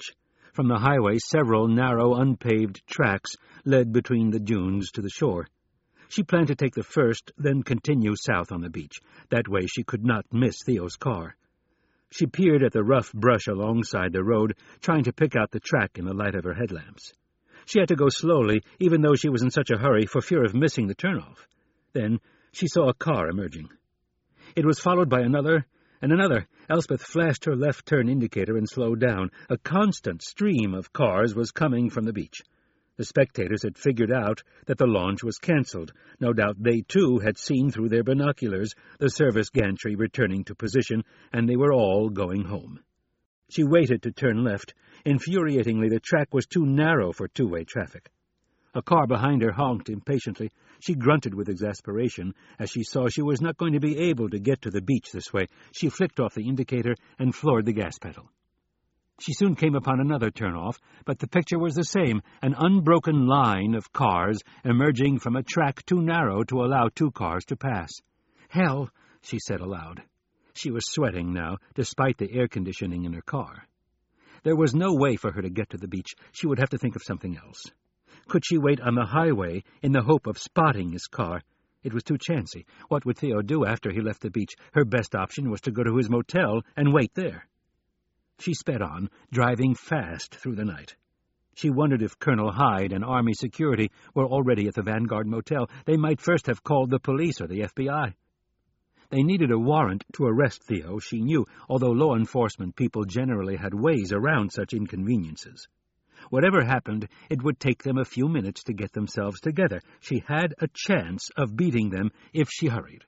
From the highway, several narrow, unpaved tracks led between the dunes to the shore. She planned to take the first, then continue south on the beach. That way she could not miss Theo's car. She peered at the rough brush alongside the road, trying to pick out the track in the light of her headlamps. She had to go slowly, even though she was in such a hurry, for fear of missing the turnoff. Then she saw a car emerging. It was followed by another and another. Elspeth flashed her left turn indicator and slowed down. A constant stream of cars was coming from the beach. The spectators had figured out that the launch was cancelled. No doubt they, too, had seen through their binoculars the service gantry returning to position, and they were all going home. She waited to turn left. Infuriatingly, the track was too narrow for two-way traffic. A car behind her honked impatiently. She grunted with exasperation as she saw she was not going to be able to get to the beach this way. She flicked off the indicator and floored the gas pedal. She soon came upon another turnoff, but the picture was the same, an unbroken line of cars emerging from a track too narrow to allow two cars to pass. "Hell," she said aloud. She was sweating now, despite the air conditioning in her car. There was no way for her to get to the beach. She would have to think of something else. Could she wait on the highway in the hope of spotting his car? It was too chancy. What would Theo do after he left the beach? Her best option was to go to his motel and wait there. She sped on, driving fast through the night. She wondered if Colonel Hyde and Army security were already at the Vanguard Motel. They might first have called the police or the F B I. They needed a warrant to arrest Theo, she knew, although law enforcement people generally had ways around such inconveniences. Whatever happened, it would take them a few minutes to get themselves together. She had a chance of beating them if she hurried.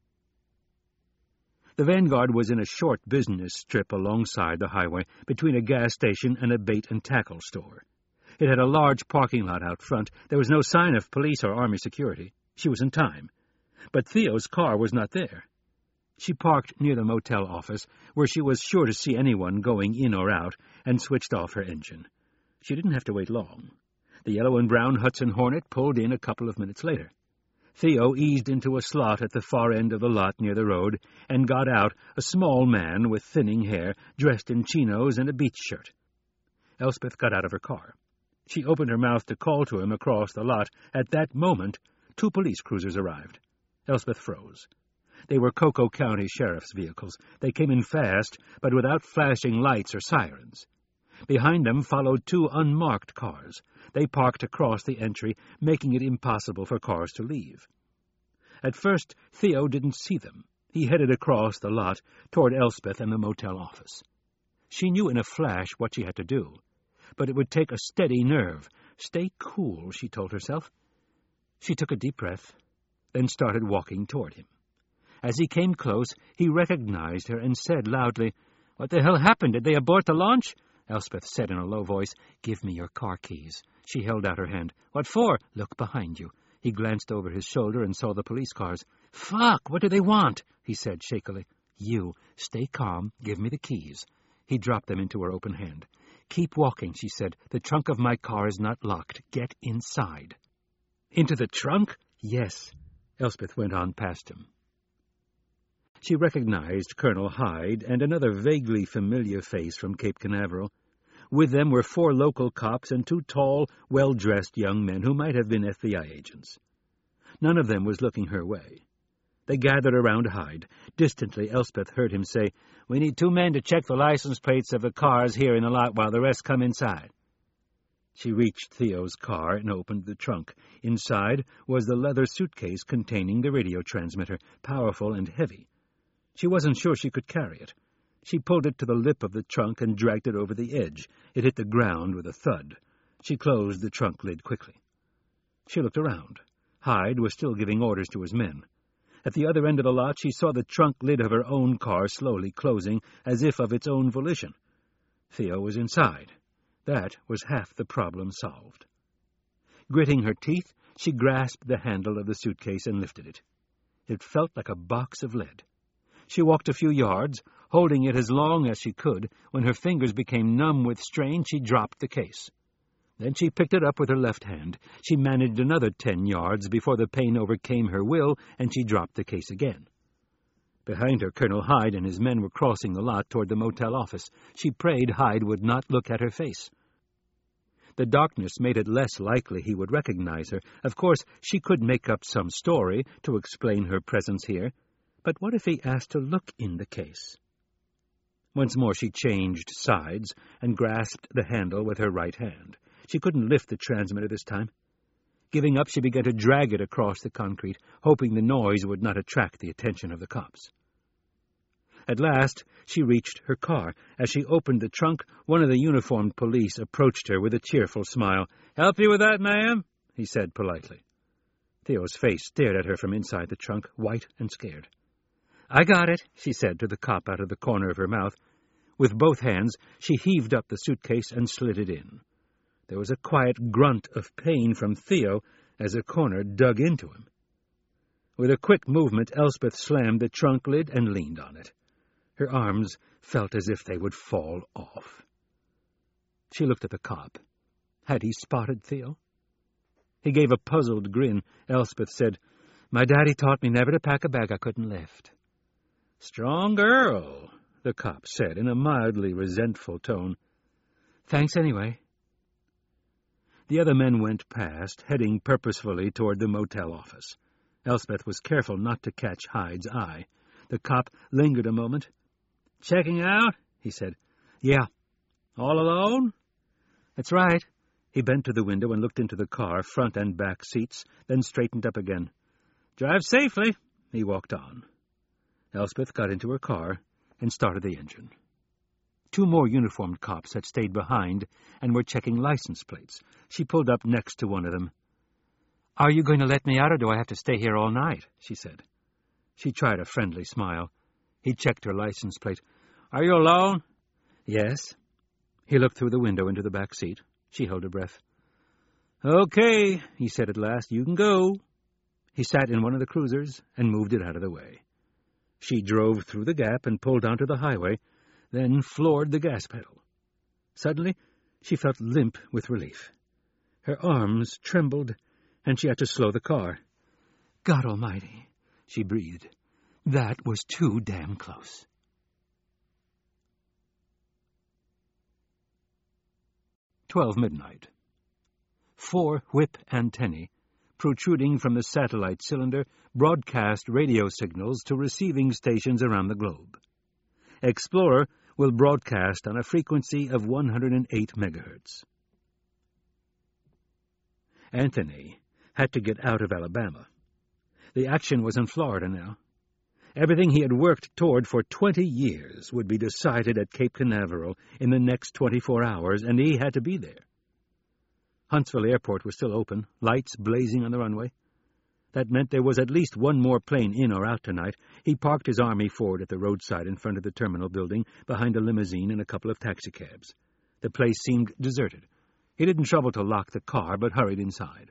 The Vanguard was in a short business strip alongside the highway, between a gas station and a bait-and-tackle store. It had a large parking lot out front. There was no sign of police or Army security. She was in time. But Theo's car was not there. She parked near the motel office, where she was sure to see anyone going in or out, and switched off her engine. She didn't have to wait long. The yellow and brown Hudson Hornet pulled in a couple of minutes later. Theo eased into a slot at the far end of the lot near the road and got out, a small man with thinning hair, dressed in chinos and a beach shirt. Elspeth got out of her car. She opened her mouth to call to him across the lot. At that moment, two police cruisers arrived. Elspeth froze. They were Cocoa County Sheriff's vehicles. They came in fast, but without flashing lights or sirens. Behind them followed two unmarked cars. They parked across the entry, making it impossible for cars to leave. At first, Theo didn't see them. He headed across the lot, toward Elspeth and the motel office. She knew in a flash what she had to do, but it would take a steady nerve. Stay cool, she told herself. She took a deep breath, then started walking toward him. As he came close, he recognized her and said loudly, "What the hell happened? Did they abort the launch?" Elspeth said in a low voice, "Give me your car keys." She held out her hand. "What for?" "Look behind you." He glanced over his shoulder and saw the police cars. "Fuck, what do they want?" he said shakily. "You, stay calm, give me the keys." He dropped them into her open hand. "Keep walking," she said. "The trunk of my car is not locked. Get inside." "Into the trunk?" "Yes." Elspeth went on past him. She recognized Colonel Hyde and another vaguely familiar face from Cape Canaveral. With them were four local cops and two tall, well-dressed young men who might have been F B I agents. None of them was looking her way. They gathered around Hyde. Distantly, Elspeth heard him say, "We need two men to check the license plates of the cars here in the lot while the rest come inside." She reached Theo's car and opened the trunk. Inside was the leather suitcase containing the radio transmitter, powerful and heavy. She wasn't sure she could carry it. She pulled it to the lip of the trunk and dragged it over the edge. It hit the ground with a thud. She closed the trunk lid quickly. She looked around. Hyde was still giving orders to his men. At the other end of the lot, she saw the trunk lid of her own car slowly closing, as if of its own volition. Theo was inside. That was half the problem solved. Gritting her teeth, she grasped the handle of the suitcase and lifted it. It felt like a box of lead. She walked a few yards, holding it as long as she could. When her fingers became numb with strain, she dropped the case. Then she picked it up with her left hand. She managed another ten yards before the pain overcame her will, and she dropped the case again. Behind her, Colonel Hyde and his men were crossing the lot toward the motel office. She prayed Hyde would not look at her face. The darkness made it less likely he would recognize her. Of course, she could make up some story to explain her presence here. But what if he asked to look in the case? Once more she changed sides and grasped the handle with her right hand. She couldn't lift the transmitter this time. Giving up, she began to drag it across the concrete, hoping the noise would not attract the attention of the cops. At last, she reached her car. As she opened the trunk, one of the uniformed police approached her with a cheerful smile. "Help you with that, ma'am?" he said politely. Theo's face stared at her from inside the trunk, white and scared. "I got it," she said to the cop out of the corner of her mouth. With both hands, she heaved up the suitcase and slid it in. There was a quiet grunt of pain from Theo as a corner dug into him. With a quick movement, Elspeth slammed the trunk lid and leaned on it. Her arms felt as if they would fall off. She looked at the cop. Had he spotted Theo? He gave a puzzled grin. Elspeth said, "My daddy taught me never to pack a bag I couldn't lift." "Strong girl," the cop said in a mildly resentful tone. "Thanks anyway." The other men went past, heading purposefully toward the motel office. Elspeth was careful not to catch Hyde's eye. The cop lingered a moment. "Checking out?" he said. "Yeah." "All alone?" "That's right." He bent to the window and looked into the car, front and back seats, then straightened up again. "Drive safely." He walked on. Elspeth got into her car and started the engine. Two more uniformed cops had stayed behind and were checking license plates. She pulled up next to one of them. "Are you going to let me out, or do I have to stay here all night?" she said. She tried a friendly smile. He checked her license plate. "Are you alone?" "Yes." He looked through the window into the back seat. She held her breath. "Okay," he said at last. "You can go." He sat in one of the cruisers and moved it out of the way. She drove through the gap and pulled onto the highway, then floored the gas pedal. Suddenly, she felt limp with relief. Her arms trembled, and she had to slow the car. "God Almighty," she breathed. "That was too damn close." Twelve midnight. Four whip antennae, protruding from the satellite cylinder, broadcast radio signals to receiving stations around the globe. Explorer will broadcast on a frequency of one hundred eight megahertz. Anthony had to get out of Alabama. The action was in Florida now. Everything he had worked toward for twenty years would be decided at Cape Canaveral in the next twenty-four hours, and he had to be there. Huntsville Airport was still open, lights blazing on the runway. That meant there was at least one more plane in or out tonight. He parked his Army Ford at the roadside in front of the terminal building, behind a limousine and a couple of taxicabs. The place seemed deserted. He didn't trouble to lock the car, but hurried inside.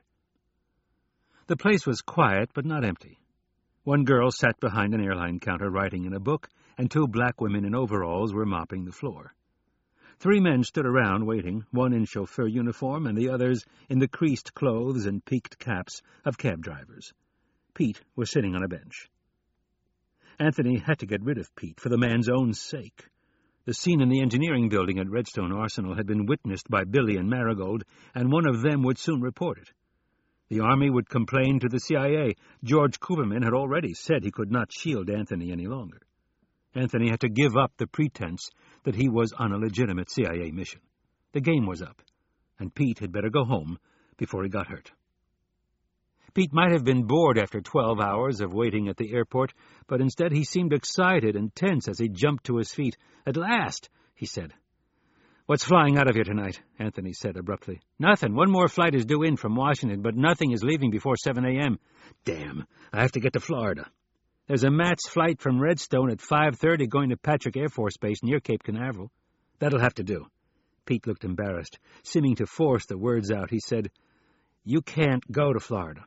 The place was quiet, but not empty. One girl sat behind an airline counter writing in a book, and two black women in overalls were mopping the floor. Three men stood around waiting, one in chauffeur uniform and the others in the creased clothes and peaked caps of cab drivers. Pete was sitting on a bench. Anthony had to get rid of Pete for the man's own sake. The scene in the engineering building at Redstone Arsenal had been witnessed by Billy and Marigold, and one of them would soon report it. The Army would complain to the C I A. George Cooperman had already said he could not shield Anthony any longer. Anthony had to give up the pretense that he was on a legitimate C I A mission. The game was up, and Pete had better go home before he got hurt. Pete might have been bored after twelve hours of waiting at the airport, but instead he seemed excited and tense as he jumped to his feet. "At last," he said. "What's flying out of here tonight?" Anthony said abruptly. "Nothing. One more flight is due in from Washington, but nothing is leaving before seven a.m. Damn, I have to get to Florida. There's a MATS flight from Redstone at five thirty going to Patrick Air Force Base near Cape Canaveral. That'll have to do." Pete looked embarrassed. Seeming to force the words out, he said, "You can't go to Florida."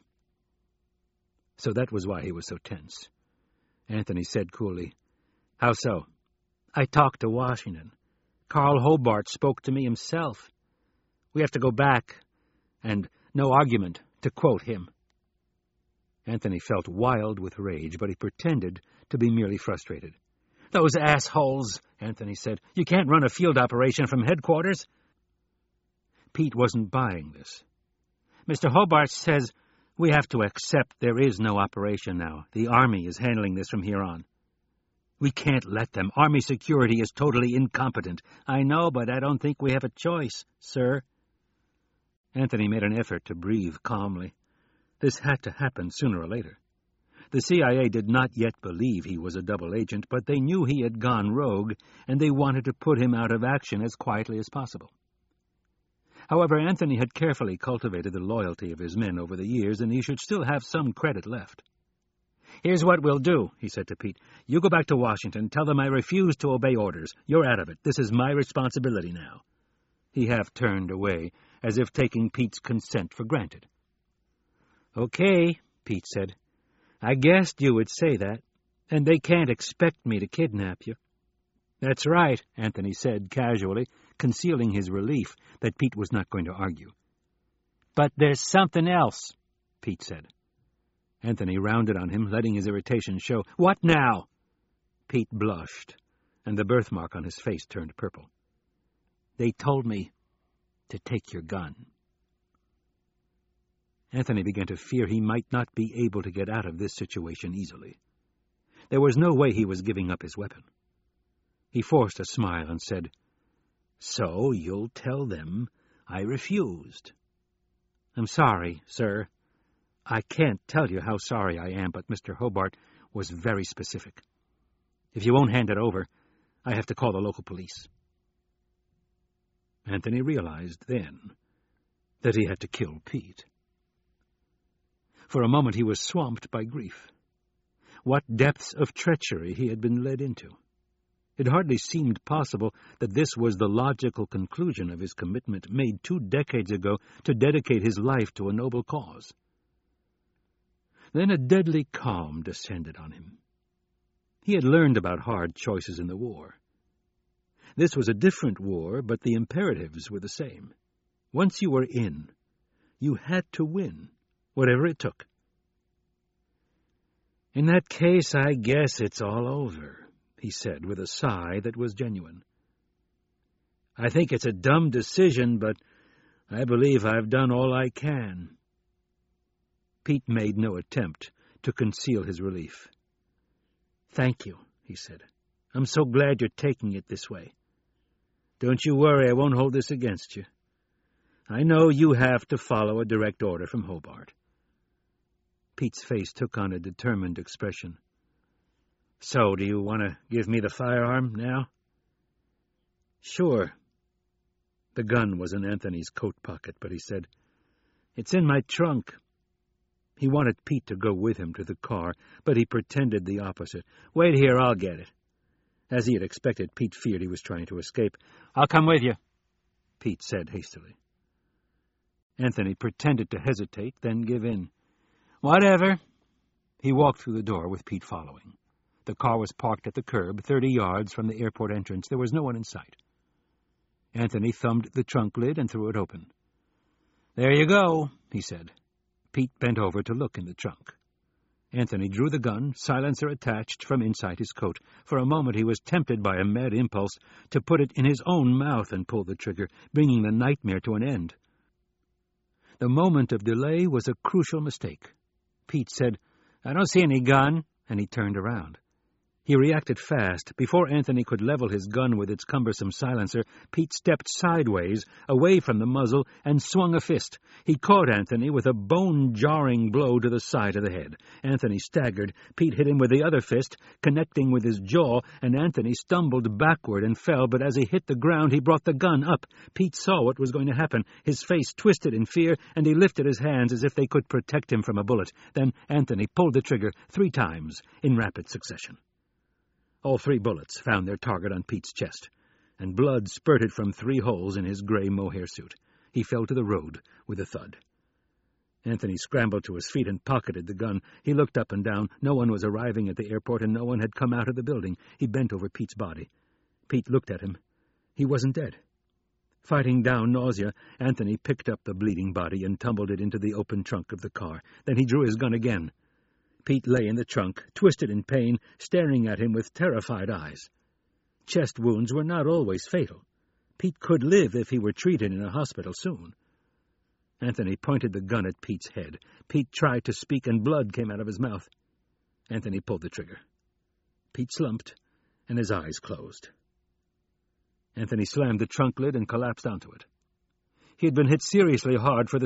So that was why he was so tense. Anthony said coolly, "How so?" "I talked to Washington. Carl Hobart spoke to me himself. We have to go back, and no argument, to quote him." Anthony felt wild with rage, but he pretended to be merely frustrated. "Those assholes," Anthony said. "You can't run a field operation from headquarters." Pete wasn't buying this. "Mister Hobart says we have to accept there is no operation now. The Army is handling this from here on." "We can't let them. Army security is totally incompetent." "I know, but I don't think we have a choice, sir." Anthony made an effort to breathe calmly. This had to happen sooner or later. The C I A did not yet believe he was a double agent, but they knew he had gone rogue, and they wanted to put him out of action as quietly as possible. However, Anthony had carefully cultivated the loyalty of his men over the years, and he should still have some credit left. "Here's what we'll do," he said to Pete. "You go back to Washington, tell them I refuse to obey orders. You're out of it. This is my responsibility now." He half turned away, as if taking Pete's consent for granted. "Okay," Pete said. "I guessed you would say that, and they can't expect me to kidnap you." "That's right," Anthony said casually, concealing his relief that Pete was not going to argue. "But there's something else," Pete said. Anthony rounded on him, letting his irritation show. "What now?" Pete blushed, and the birthmark on his face turned purple. "They told me to take your gun." Anthony began to fear he might not be able to get out of this situation easily. There was no way he was giving up his weapon. He forced a smile and said, "So you'll tell them I refused." "I'm sorry, sir. I can't tell you how sorry I am, but Mister Hobart was very specific. If you won't hand it over, I have to call the local police." Anthony realized then that he had to kill Pete. For a moment he was swamped by grief. What depths of treachery he had been led into. It hardly seemed possible that this was the logical conclusion of his commitment made two decades ago to dedicate his life to a noble cause. Then a deadly calm descended on him. He had learned about hard choices in the war. This was a different war, but the imperatives were the same. Once you were in, you had to win, whatever it took. "In that case, I guess it's all over," he said with a sigh that was genuine. "I think it's a dumb decision, but I believe I've done all I can." Pete made no attempt to conceal his relief. "Thank you," he said. "I'm so glad you're taking it this way. Don't you worry, I won't hold this against you. I know you have to follow a direct order from Hobart." Pete's face took on a determined expression. "So, do you want to give me the firearm now?" "Sure." The gun was in Anthony's coat pocket, but he said, "It's in my trunk." He wanted Pete to go with him to the car, but he pretended the opposite. "Wait here, I'll get it." As he had expected, Pete feared he was trying to escape. "I'll come with you," Pete said hastily. Anthony pretended to hesitate, then give in. "Whatever." He walked through the door with Pete following. The car was parked at the curb, thirty yards from the airport entrance. There was no one in sight. Anthony thumbed the trunk lid and threw it open. "There you go," he said. Pete bent over to look in the trunk. Anthony drew the gun, silencer attached, from inside his coat. For a moment he was tempted by a mad impulse to put it in his own mouth and pull the trigger, bringing the nightmare to an end. The moment of delay was a crucial mistake. Pete said, "I don't see any gun," and he turned around. He reacted fast. Before Anthony could level his gun with its cumbersome silencer, Pete stepped sideways, away from the muzzle, and swung a fist. He caught Anthony with a bone-jarring blow to the side of the head. Anthony staggered. Pete hit him with the other fist, connecting with his jaw, and Anthony stumbled backward and fell, but as he hit the ground, he brought the gun up. Pete saw what was going to happen. His face twisted in fear, and he lifted his hands as if they could protect him from a bullet. Then Anthony pulled the trigger three times in rapid succession. All three bullets found their target on Pete's chest, and blood spurted from three holes in his gray mohair suit. He fell to the road with a thud. Anthony scrambled to his feet and pocketed the gun. He looked up and down. No one was arriving at the airport, and no one had come out of the building. He bent over Pete's body. Pete looked at him. He wasn't dead. Fighting down nausea, Anthony picked up the bleeding body and tumbled it into the open trunk of the car. Then he drew his gun again. Pete lay in the trunk, twisted in pain, staring at him with terrified eyes. Chest wounds were not always fatal. Pete could live if he were treated in a hospital soon. Anthony pointed the gun at Pete's head. Pete tried to speak, and blood came out of his mouth. Anthony pulled the trigger. Pete slumped, and his eyes closed. Anthony slammed the trunk lid and collapsed onto it. He had been hit seriously hard for the